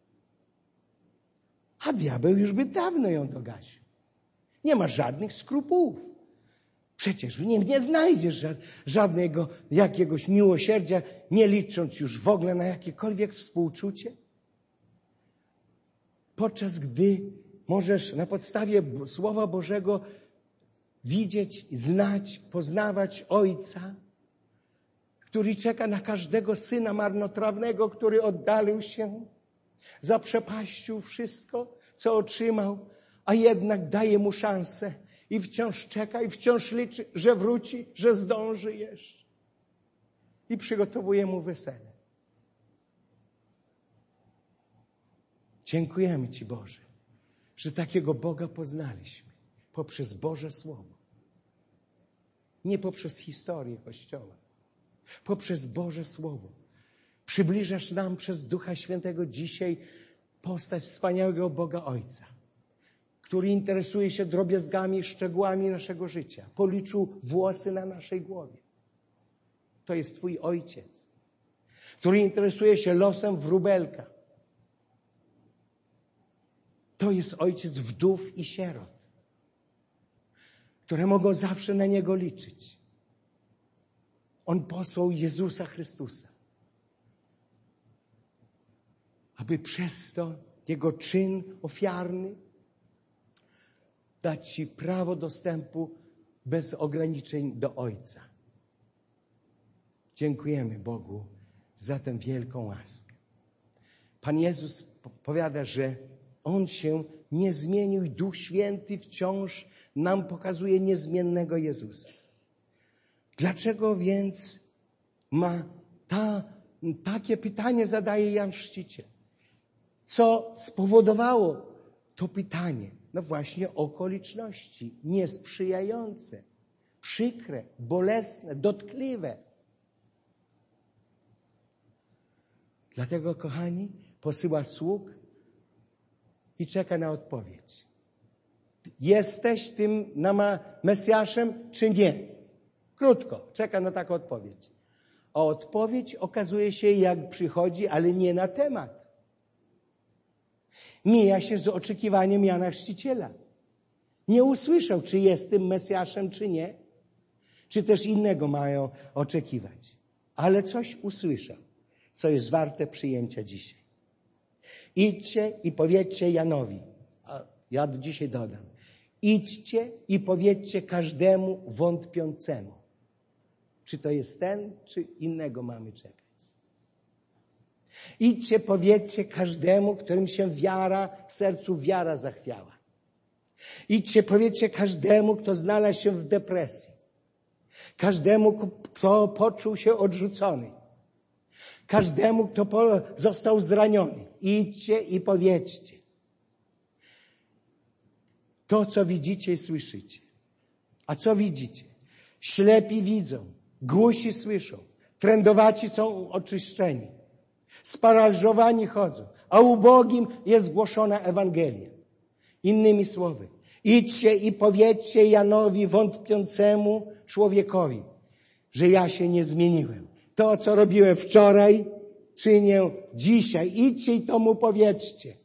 A diabeł już by dawno ją dogasił. Nie ma żadnych skrupułów. Przecież w nim nie znajdziesz żadnego jakiegoś miłosierdzia, nie licząc już w ogóle na jakiekolwiek współczucie. Podczas gdy możesz na podstawie Słowa Bożego widzieć, znać, poznawać Ojca, który czeka na każdego syna marnotrawnego, który oddalił się, zaprzepaścił wszystko, co otrzymał, a jednak daje mu szansę i wciąż czeka i wciąż liczy, że wróci, że zdąży jeszcze. I przygotowuje mu wesele. Dziękujemy Ci, Boże, że takiego Boga poznaliśmy poprzez Boże Słowo. Nie poprzez historię Kościoła. Poprzez Boże Słowo. Przybliżasz nam przez Ducha Świętego dzisiaj postać wspaniałego Boga Ojca, który interesuje się drobiazgami, szczegółami naszego życia. Policzył włosy na naszej głowie. To jest Twój Ojciec, który interesuje się losem wróbelka. To jest Ojciec wdów i sierot, które mogą zawsze na Niego liczyć. On posłał Jezusa Chrystusa, aby przez to Jego czyn ofiarny dać Ci prawo dostępu bez ograniczeń do Ojca. Dziękujemy Bogu za tę wielką łaskę. Pan Jezus powiada, że On się nie zmienił i Duch Święty wciąż nam pokazuje niezmiennego Jezusa. Dlaczego więc ma ta, takie pytanie zadaje Jan Chrzciciel? Co spowodowało to pytanie? No właśnie okoliczności niesprzyjające, przykre, bolesne, dotkliwe. Dlatego, kochani, posyła sług i czeka na odpowiedź. Jesteś tym Mesjaszem, czy nie? Krótko, czeka na taką odpowiedź. A odpowiedź okazuje się, jak przychodzi, ale nie na temat. Mija się z oczekiwaniem Jana Chrzciciela. Nie usłyszał, czy jest tym Mesjaszem, czy nie. Czy też innego mają oczekiwać. Ale coś usłyszał, co jest warte przyjęcia dzisiaj. Idźcie i powiedzcie Janowi, a ja dzisiaj dodam, idźcie i powiedzcie każdemu wątpiącemu, czy to jest ten, czy innego mamy czekać. Idźcie, powiedzcie każdemu, którym się wiara, w sercu wiara zachwiała. Idźcie, powiedzcie każdemu, kto znalazł się w depresji. Każdemu, kto poczuł się odrzucony. Każdemu, kto został zraniony. Idźcie i powiedzcie. To, co widzicie i słyszycie. A co widzicie? Ślepi widzą, głusi słyszą, trędowaci są oczyszczeni, sparaliżowani chodzą, a ubogim jest głoszona Ewangelia. Innymi słowy, idźcie i powiedzcie Janowi, wątpiącemu człowiekowi, że ja się nie zmieniłem. To, co robiłem wczoraj, czynię dzisiaj. Idźcie i to mu powiedzcie.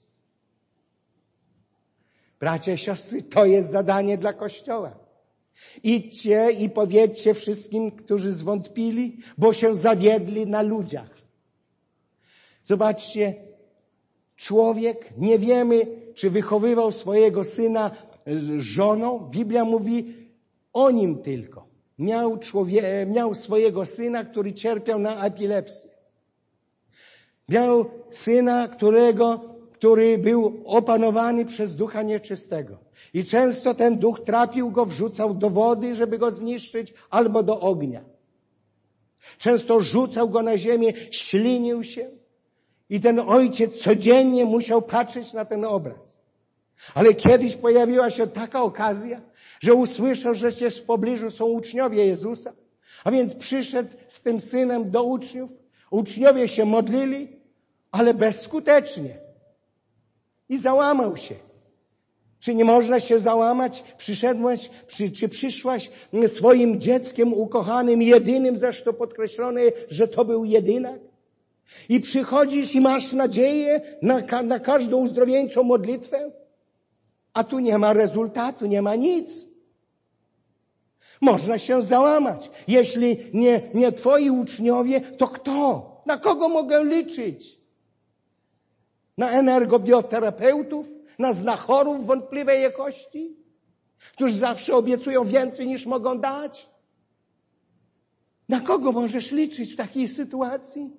Bracia i siostry, to jest zadanie dla Kościoła. Idźcie i powiedzcie wszystkim, którzy zwątpili, bo się zawiedli na ludziach. Zobaczcie, człowiek, nie wiemy, czy wychowywał swojego syna z żoną. Biblia mówi o nim tylko. Miał, człowie, miał swojego syna, który cierpiał na epilepsję. Miał syna, którego, który był opanowany przez ducha nieczystego. I często ten duch trapił go, wrzucał do wody, żeby go zniszczyć, albo do ognia. Często rzucał go na ziemię, ślinił się. I ten ojciec codziennie musiał patrzeć na ten obraz. Ale kiedyś pojawiła się taka okazja, że usłyszał, że gdzieś w pobliżu są uczniowie Jezusa. A więc przyszedł z tym synem do uczniów. Uczniowie się modlili, ale bezskutecznie. I załamał się. Czy nie można się załamać? Przyszedłeś, przy, czy przyszłaś swoim dzieckiem ukochanym, jedynym, zresztą podkreślone, że to był jedynak? I przychodzisz i masz nadzieję na, na każdą uzdrowieńczą modlitwę? A tu nie ma rezultatu, nie ma nic. Można się załamać. Jeśli nie, nie twoi uczniowie, to kto? Na kogo mogę liczyć? Na energobioterapeutów? Na znachorów wątpliwej jakości? Którzy zawsze obiecują więcej niż mogą dać? Na kogo możesz liczyć w takiej sytuacji?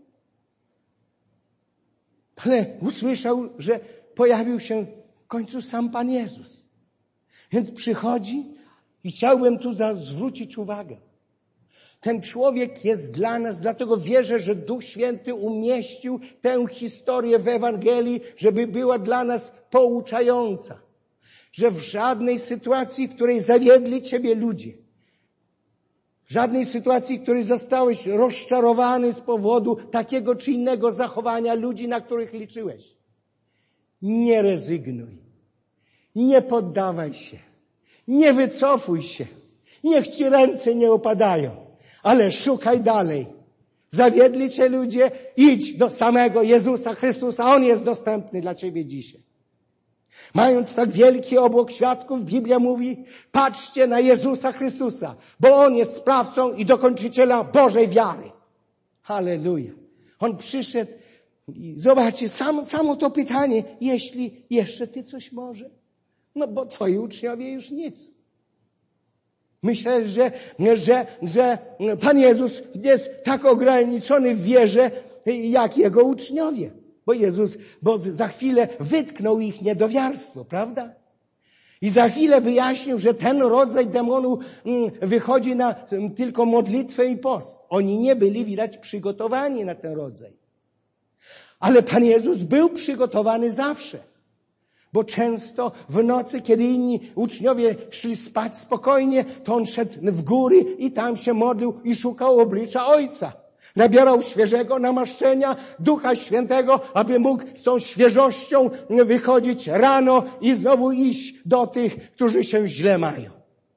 Ale usłyszał, że pojawił się w końcu sam Pan Jezus. Więc przychodzi i chciałbym tu zwrócić uwagę. Ten człowiek jest dla nas, dlatego wierzę, że Duch Święty umieścił tę historię w Ewangelii, żeby była dla nas pouczająca. Że w żadnej sytuacji, w której zawiedli Ciebie ludzie, w żadnej sytuacji, w której zostałeś rozczarowany z powodu takiego czy innego zachowania ludzi, na których liczyłeś, nie rezygnuj. Nie poddawaj się. Nie wycofuj się. Niech Ci ręce nie opadają. Ale szukaj dalej. Zawiedli Cię ludzie, idź do samego Jezusa Chrystusa. On jest dostępny dla Ciebie dzisiaj. Mając tak wielki obłok świadków, Biblia mówi, patrzcie na Jezusa Chrystusa, bo On jest sprawcą i dokończycielem Bożej wiary. Halleluja. On przyszedł i zobaczcie, sam, samo to pytanie, jeśli jeszcze Ty coś może. No bo Twoi uczniowie już nic. Myślę, że, że, że Pan Jezus jest tak ograniczony w wierze, jak Jego uczniowie. Bo Jezus, bo za chwilę wytknął ich niedowiarstwo, prawda? I za chwilę wyjaśnił, że ten rodzaj demonu wychodzi na tylko modlitwę i post. Oni nie byli, widać, przygotowani na ten rodzaj. Ale Pan Jezus był przygotowany zawsze. Bo często w nocy, kiedy inni uczniowie szli spać spokojnie, to On szedł w góry i tam się modlił i szukał oblicza Ojca. Nabierał świeżego namaszczenia Ducha Świętego, aby mógł z tą świeżością wychodzić rano i znowu iść do tych, którzy się źle mają.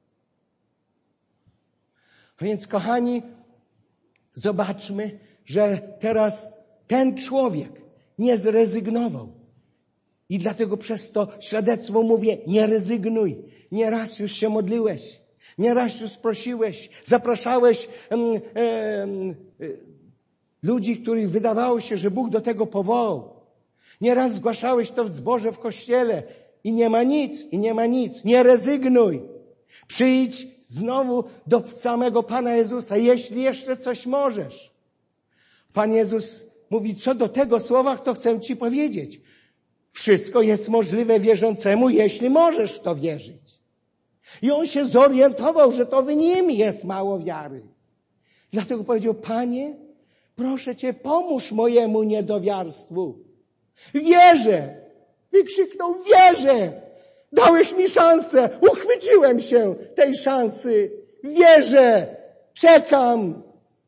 A więc, kochani, zobaczmy, że teraz ten człowiek nie zrezygnował. I dlatego przez to świadectwo mówię, nie rezygnuj. Nieraz już się modliłeś. Nieraz już prosiłeś. Zapraszałeś um, um, ludzi, których wydawało się, że Bóg do tego powołał. Nieraz zgłaszałeś to w zborze w kościele. I nie ma nic, i nie ma nic. Nie rezygnuj. Przyjdź znowu do samego Pana Jezusa, jeśli jeszcze coś możesz. Pan Jezus mówi, co do tego słowa, to chcę Ci powiedzieć. Wszystko jest możliwe wierzącemu, jeśli możesz w to wierzyć. I on się zorientował, że to w nim jest mało wiary. Dlatego powiedział, Panie, proszę Cię, pomóż mojemu niedowiarstwu. Wierzę! Wykrzyknął, wierzę! Dałeś mi szansę! Uchwyciłem się tej szansy! Wierzę! Czekam!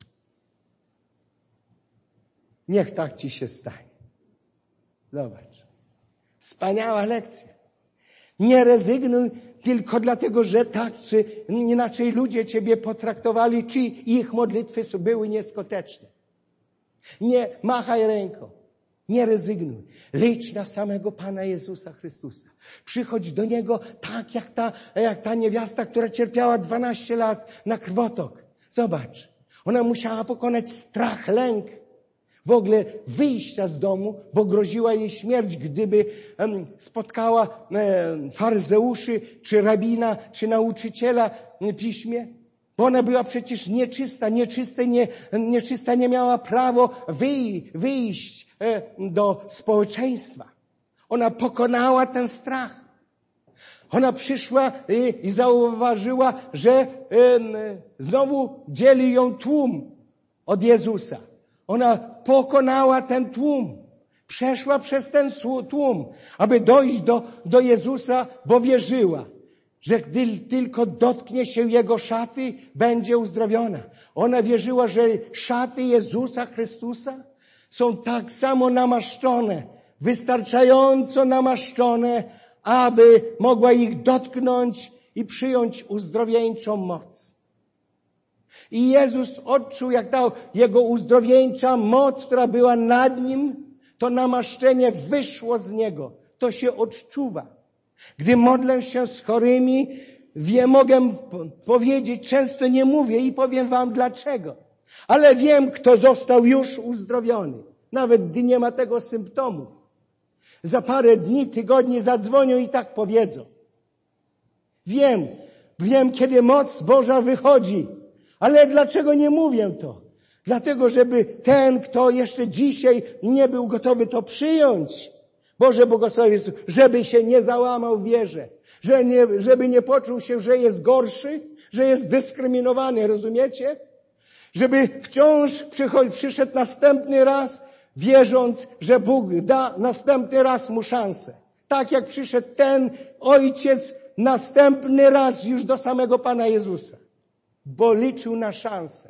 Niech tak Ci się stanie. Zobacz. Wspaniała lekcja. Nie rezygnuj, tylko dlatego, że tak czy inaczej ludzie Ciebie potraktowali, czy ich modlitwy były nieskuteczne. Nie machaj ręką. Nie rezygnuj. Licz na samego Pana Jezusa Chrystusa. Przychodź do Niego tak jak ta, jak ta niewiasta, która cierpiała dwanaście lat na krwotok. Zobacz. Ona musiała pokonać strach, lęk. W ogóle wyjścia z domu, bo groziła jej śmierć, gdyby um, spotkała um, faryzeuszy, czy rabina, czy nauczyciela w piśmie. Bo ona była przecież nieczysta, nieczysta, nie, nieczysta nie miała prawa wyj, wyjść e, do społeczeństwa. Ona pokonała ten strach. Ona przyszła i, i zauważyła, że e, znowu dzieli ją tłum od Jezusa. Ona pokonała ten tłum. Przeszła przez ten tłum, aby dojść do, do Jezusa, bo wierzyła, że gdy tylko dotknie się Jego szaty, będzie uzdrowiona. Ona wierzyła, że szaty Jezusa Chrystusa są tak samo namaszczone, wystarczająco namaszczone, aby mogła ich dotknąć i przyjąć uzdrowieńczą moc. I Jezus odczuł, jak ta Jego uzdrowieńcza moc, która była nad Nim, to namaszczenie wyszło z Niego. To się odczuwa. Gdy modlę się z chorymi, wiem, mogę powiedzieć, często nie mówię i powiem wam dlaczego. Ale wiem, kto został już uzdrowiony. Nawet gdy nie ma tego symptomów. Za parę dni, tygodni zadzwonią i tak powiedzą. Wiem, wiem, kiedy moc Boża wychodzi. Ale dlaczego nie mówię to? Dlatego, żeby ten, kto jeszcze dzisiaj nie był gotowy to przyjąć, Boże błogosławieństwo, żeby się nie załamał w wierze, że nie, żeby nie poczuł się, że jest gorszy, że jest dyskryminowany, rozumiecie? Żeby wciąż przychodzi, przyszedł następny raz, wierząc, że Bóg da następny raz mu szansę. Tak jak przyszedł ten ojciec następny raz już do samego Pana Jezusa, bo liczył na szansę.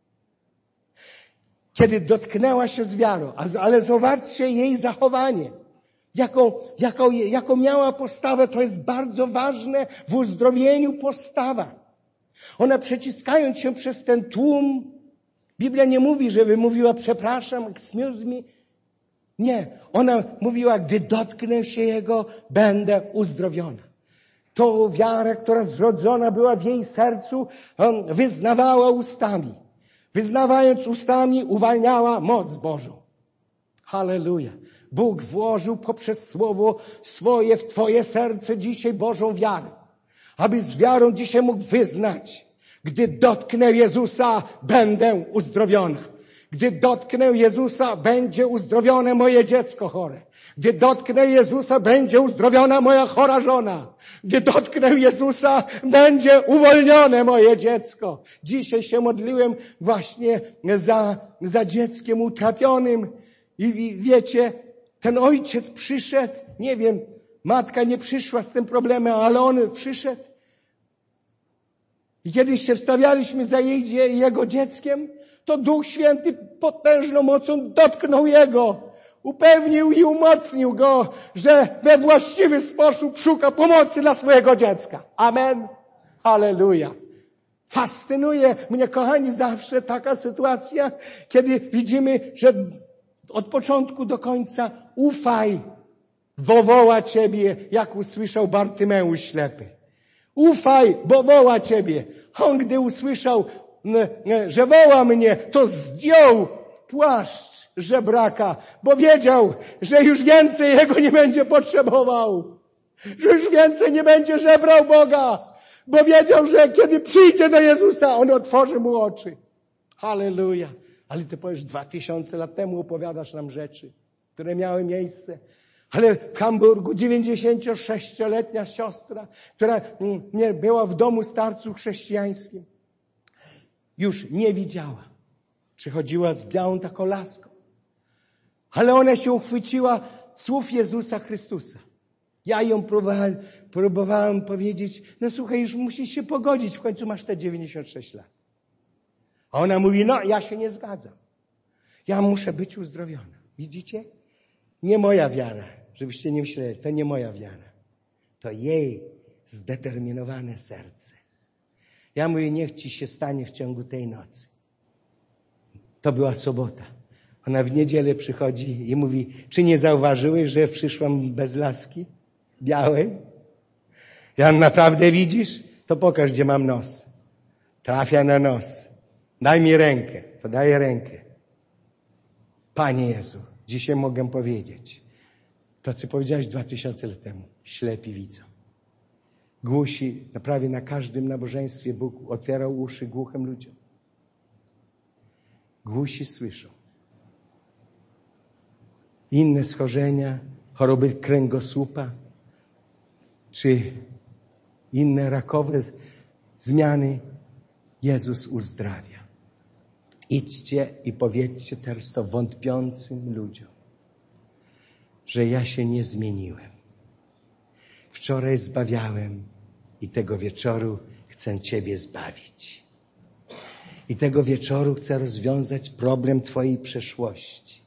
Kiedy dotknęła się z wiarą, ale zobaczcie jej zachowanie. Jaką, jaką, jaką miała postawę, to jest bardzo ważne w uzdrowieniu postawa. Ona przeciskając się przez ten tłum, Biblia nie mówi, żeby mówiła przepraszam, excuse me. Nie, ona mówiła, gdy dotknę się Jego, będę uzdrowiona. To wiara, która zrodzona była w jej sercu, wyznawała ustami. Wyznawając ustami, uwalniała moc Bożą. Halleluja. Bóg włożył poprzez słowo swoje w twoje serce dzisiaj Bożą wiarę. Abyś z wiarą dzisiaj mógł wyznać. Gdy dotknę Jezusa, będę uzdrowiona. Gdy dotknę Jezusa, będzie uzdrowione moje dziecko chore. Gdy dotknę Jezusa, będzie uzdrowiona moja chora żona. Gdy dotknę Jezusa, będzie uwolnione moje dziecko. Dzisiaj się modliłem właśnie za, za dzieckiem utrapionym. I wiecie, ten ojciec przyszedł, nie wiem, matka nie przyszła z tym problemem, ale on przyszedł. I kiedyś się wstawialiśmy za jej, jego dzieckiem, to Duch Święty potężną mocą dotknął jego. Upewnił i umocnił go, że we właściwy sposób szuka pomocy dla swojego dziecka. Amen. Halleluja. Fascynuje mnie, kochani, zawsze taka sytuacja, kiedy widzimy, że od początku do końca ufaj, bo woła Ciebie, jak usłyszał Bartymeusz ślepy. Ufaj, bo woła Ciebie. On, gdy usłyszał, że woła mnie, to zdjął płaszcz żebraka, bo wiedział, że już więcej jego nie będzie potrzebował. Że już więcej nie będzie żebrał Boga, bo wiedział, że kiedy przyjdzie do Jezusa, On otworzy mu oczy. Halleluja. Ale ty powiesz, dwa tysiące lat temu opowiadasz nam rzeczy, które miały miejsce. Ale w Hamburgu dziewięćdziesięciosześcioletnia siostra, która nie była w domu starców chrześcijańskim, już nie widziała. Przychodziła z białą taką laską. Ale ona się uchwyciła słów Jezusa Chrystusa. Ja ją próbowałem, próbowałem powiedzieć, no słuchaj, już musisz się pogodzić, w końcu masz te dziewięćdziesiąt sześć lat. A ona mówi, no ja się nie zgadzam. Ja muszę być uzdrowiona. Widzicie? Nie moja wiara, żebyście nie myśleli, to nie moja wiara. To jej zdeterminowane serce. Ja mówię, niech ci się stanie w ciągu tej nocy. To była sobota. Ona w niedzielę przychodzi i mówi, czy nie zauważyłeś, że przyszłam bez laski białej? Ja naprawdę widzisz? To pokaż, gdzie mam nos. Trafia na nos. Daj mi rękę. Podaję rękę. Panie Jezu, dzisiaj mogę powiedzieć to, co powiedziałeś dwa tysiące lat temu. Ślepi widzą. Głusi, prawie na każdym nabożeństwie Bóg otwierał uszy głuchym ludziom. Głusi słyszą. Inne schorzenia, choroby kręgosłupa, czy inne rakowe zmiany Jezus uzdrawia. Idźcie i powiedzcie teraz to wątpiącym ludziom, że ja się nie zmieniłem. Wczoraj zbawiałem i tego wieczoru chcę Ciebie zbawić. I tego wieczoru chcę rozwiązać problem Twojej przeszłości.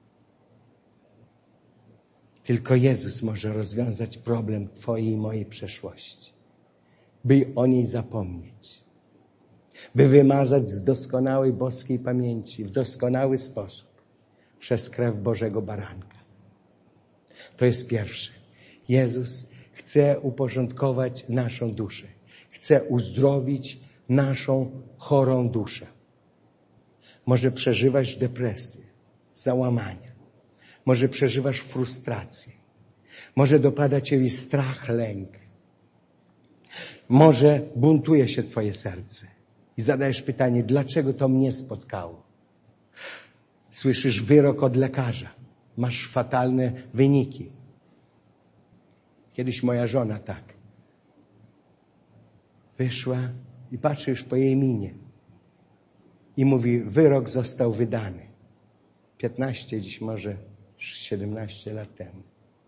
Tylko Jezus może rozwiązać problem Twojej i mojej przeszłości. By o niej zapomnieć. By wymazać z doskonałej boskiej pamięci w doskonały sposób przez krew Bożego Baranka. To jest pierwsze. Jezus chce uporządkować naszą duszę. Chce uzdrowić naszą chorą duszę. Może przeżywasz depresję, załamania. Może przeżywasz frustrację. Może dopada Ciebie strach, lęk. Może buntuje się Twoje serce. I zadajesz pytanie, dlaczego to mnie spotkało? Słyszysz wyrok od lekarza. Masz fatalne wyniki. Kiedyś moja żona tak. Wyszła i patrzy już po jej minie. I mówi, wyrok został wydany. piętnaście, dziś może siedemnaście lat temu.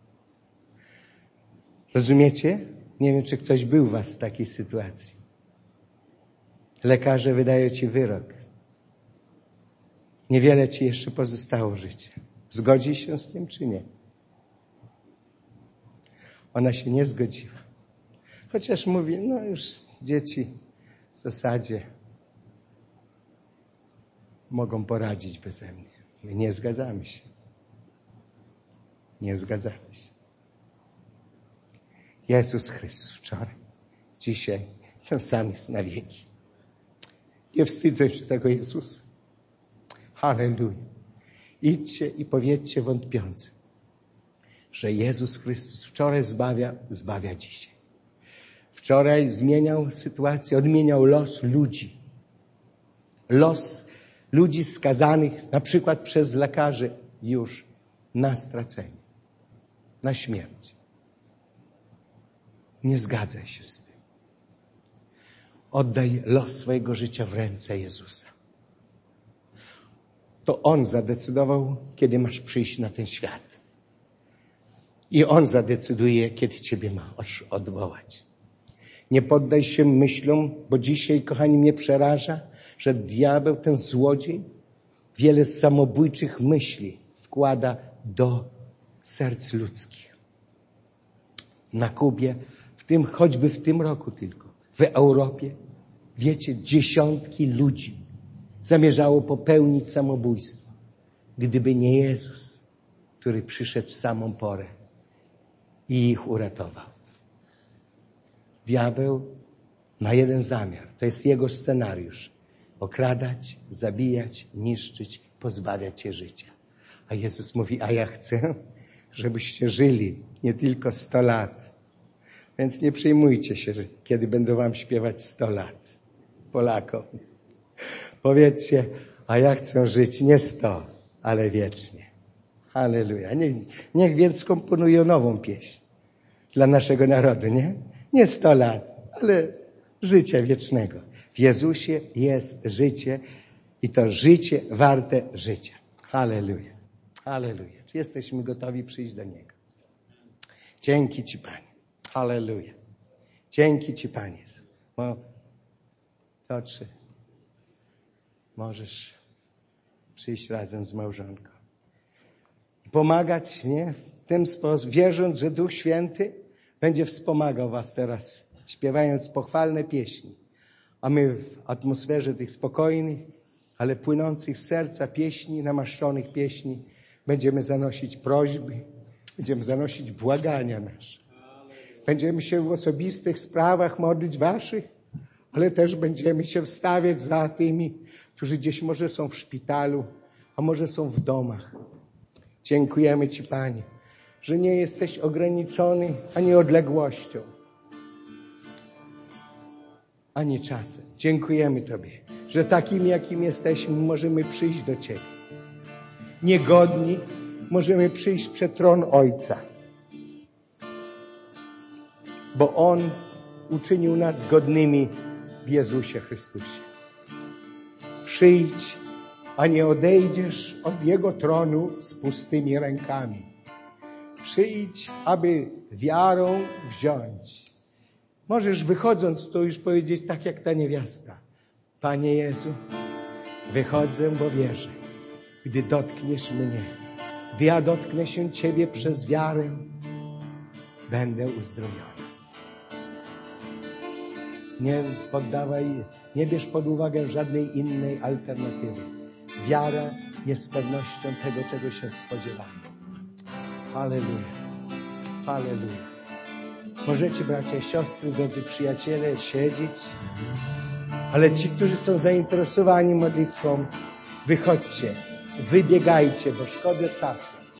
Rozumiecie? Nie wiem, czy ktoś był u was w takiej sytuacji. Lekarze wydają ci wyrok. Niewiele ci jeszcze pozostało życia. Zgodzisz się z tym, czy nie? Ona się nie zgodziła. Chociaż mówi, no już dzieci w zasadzie mogą poradzić beze mnie. My nie zgadzamy się. Nie zgadzamy się. Jezus Chrystus wczoraj, dzisiaj, ten sam jest na wieki. Nie wstydzę się tego Jezusa. Halleluja. Idźcie i powiedzcie wątpiącym, że Jezus Chrystus wczoraj zbawia, zbawia dzisiaj. Wczoraj zmieniał sytuację, odmieniał los ludzi. Los ludzi skazanych na przykład przez lekarzy już na stracenie, na śmierć. Nie zgadzaj się z tym. Oddaj los swojego życia w ręce Jezusa. To On zadecydował, kiedy masz przyjść na ten świat. I On zadecyduje, kiedy Ciebie ma odwołać. Nie poddaj się myślom, bo dzisiaj, kochani, mnie przeraża, że diabeł, ten złodziej, wiele samobójczych myśli wkłada do serc ludzkich. Na Kubie, w tym, choćby w tym roku tylko, w Europie, wiecie, dziesiątki ludzi zamierzało popełnić samobójstwo, gdyby nie Jezus, który przyszedł w samą porę i ich uratował. Diabeł ma jeden zamiar, to jest jego scenariusz. Okradać, zabijać, niszczyć, pozbawiać cię życia. A Jezus mówi, a ja chcę, żebyście żyli nie tylko sto lat. Więc nie przejmujcie się, kiedy będą wam śpiewać sto lat. Polakom. Powiedzcie, a ja chcę żyć nie sto, ale wiecznie. Halleluja. Niech, niech więc skomponują nową pieśń dla naszego narodu, nie? Nie sto lat, ale życia wiecznego. W Jezusie jest życie i to życie warte życia. Halleluja. Halleluja. Czy jesteśmy gotowi przyjść do Niego? Dzięki Ci, Panie. Halleluja. Dzięki Ci, Panie. Bo to czy możesz przyjść razem z małżonką i pomagać, nie? W ten sposób, wierząc, że Duch Święty będzie wspomagał was teraz, śpiewając pochwalne pieśni. A my w atmosferze tych spokojnych, ale płynących z serca pieśni, namaszczonych pieśni, będziemy zanosić prośby, będziemy zanosić błagania nasze. Będziemy się w osobistych sprawach modlić waszych, ale też będziemy się wstawiać za tymi, którzy gdzieś może są w szpitalu, a może są w domach. Dziękujemy Ci, Panie, że nie jesteś ograniczony ani odległością, ani czasem. Dziękujemy Tobie, że takim, jakim jesteśmy, możemy przyjść do Ciebie. Niegodni możemy przyjść przed tron Ojca, bo On uczynił nas godnymi w Jezusie Chrystusie. Przyjdź, a nie odejdziesz od Jego tronu z pustymi rękami. Przyjdź, aby wiarą wziąć. Możesz wychodząc tu już powiedzieć tak jak ta niewiasta. Panie Jezu, wychodzę, bo wierzę. Gdy dotkniesz mnie, gdy ja dotknę się Ciebie przez wiarę, będę uzdrowiony. Nie poddawaj, nie bierz pod uwagę żadnej innej alternatywy. Wiara jest pewnością tego, czego się spodziewamy. Halleluja. Halleluja. Możecie, bracia i siostry, drodzy przyjaciele, siedzieć, ale ci, którzy są zainteresowani modlitwą, wychodźcie, wybiegajcie, bo szkoda czasu.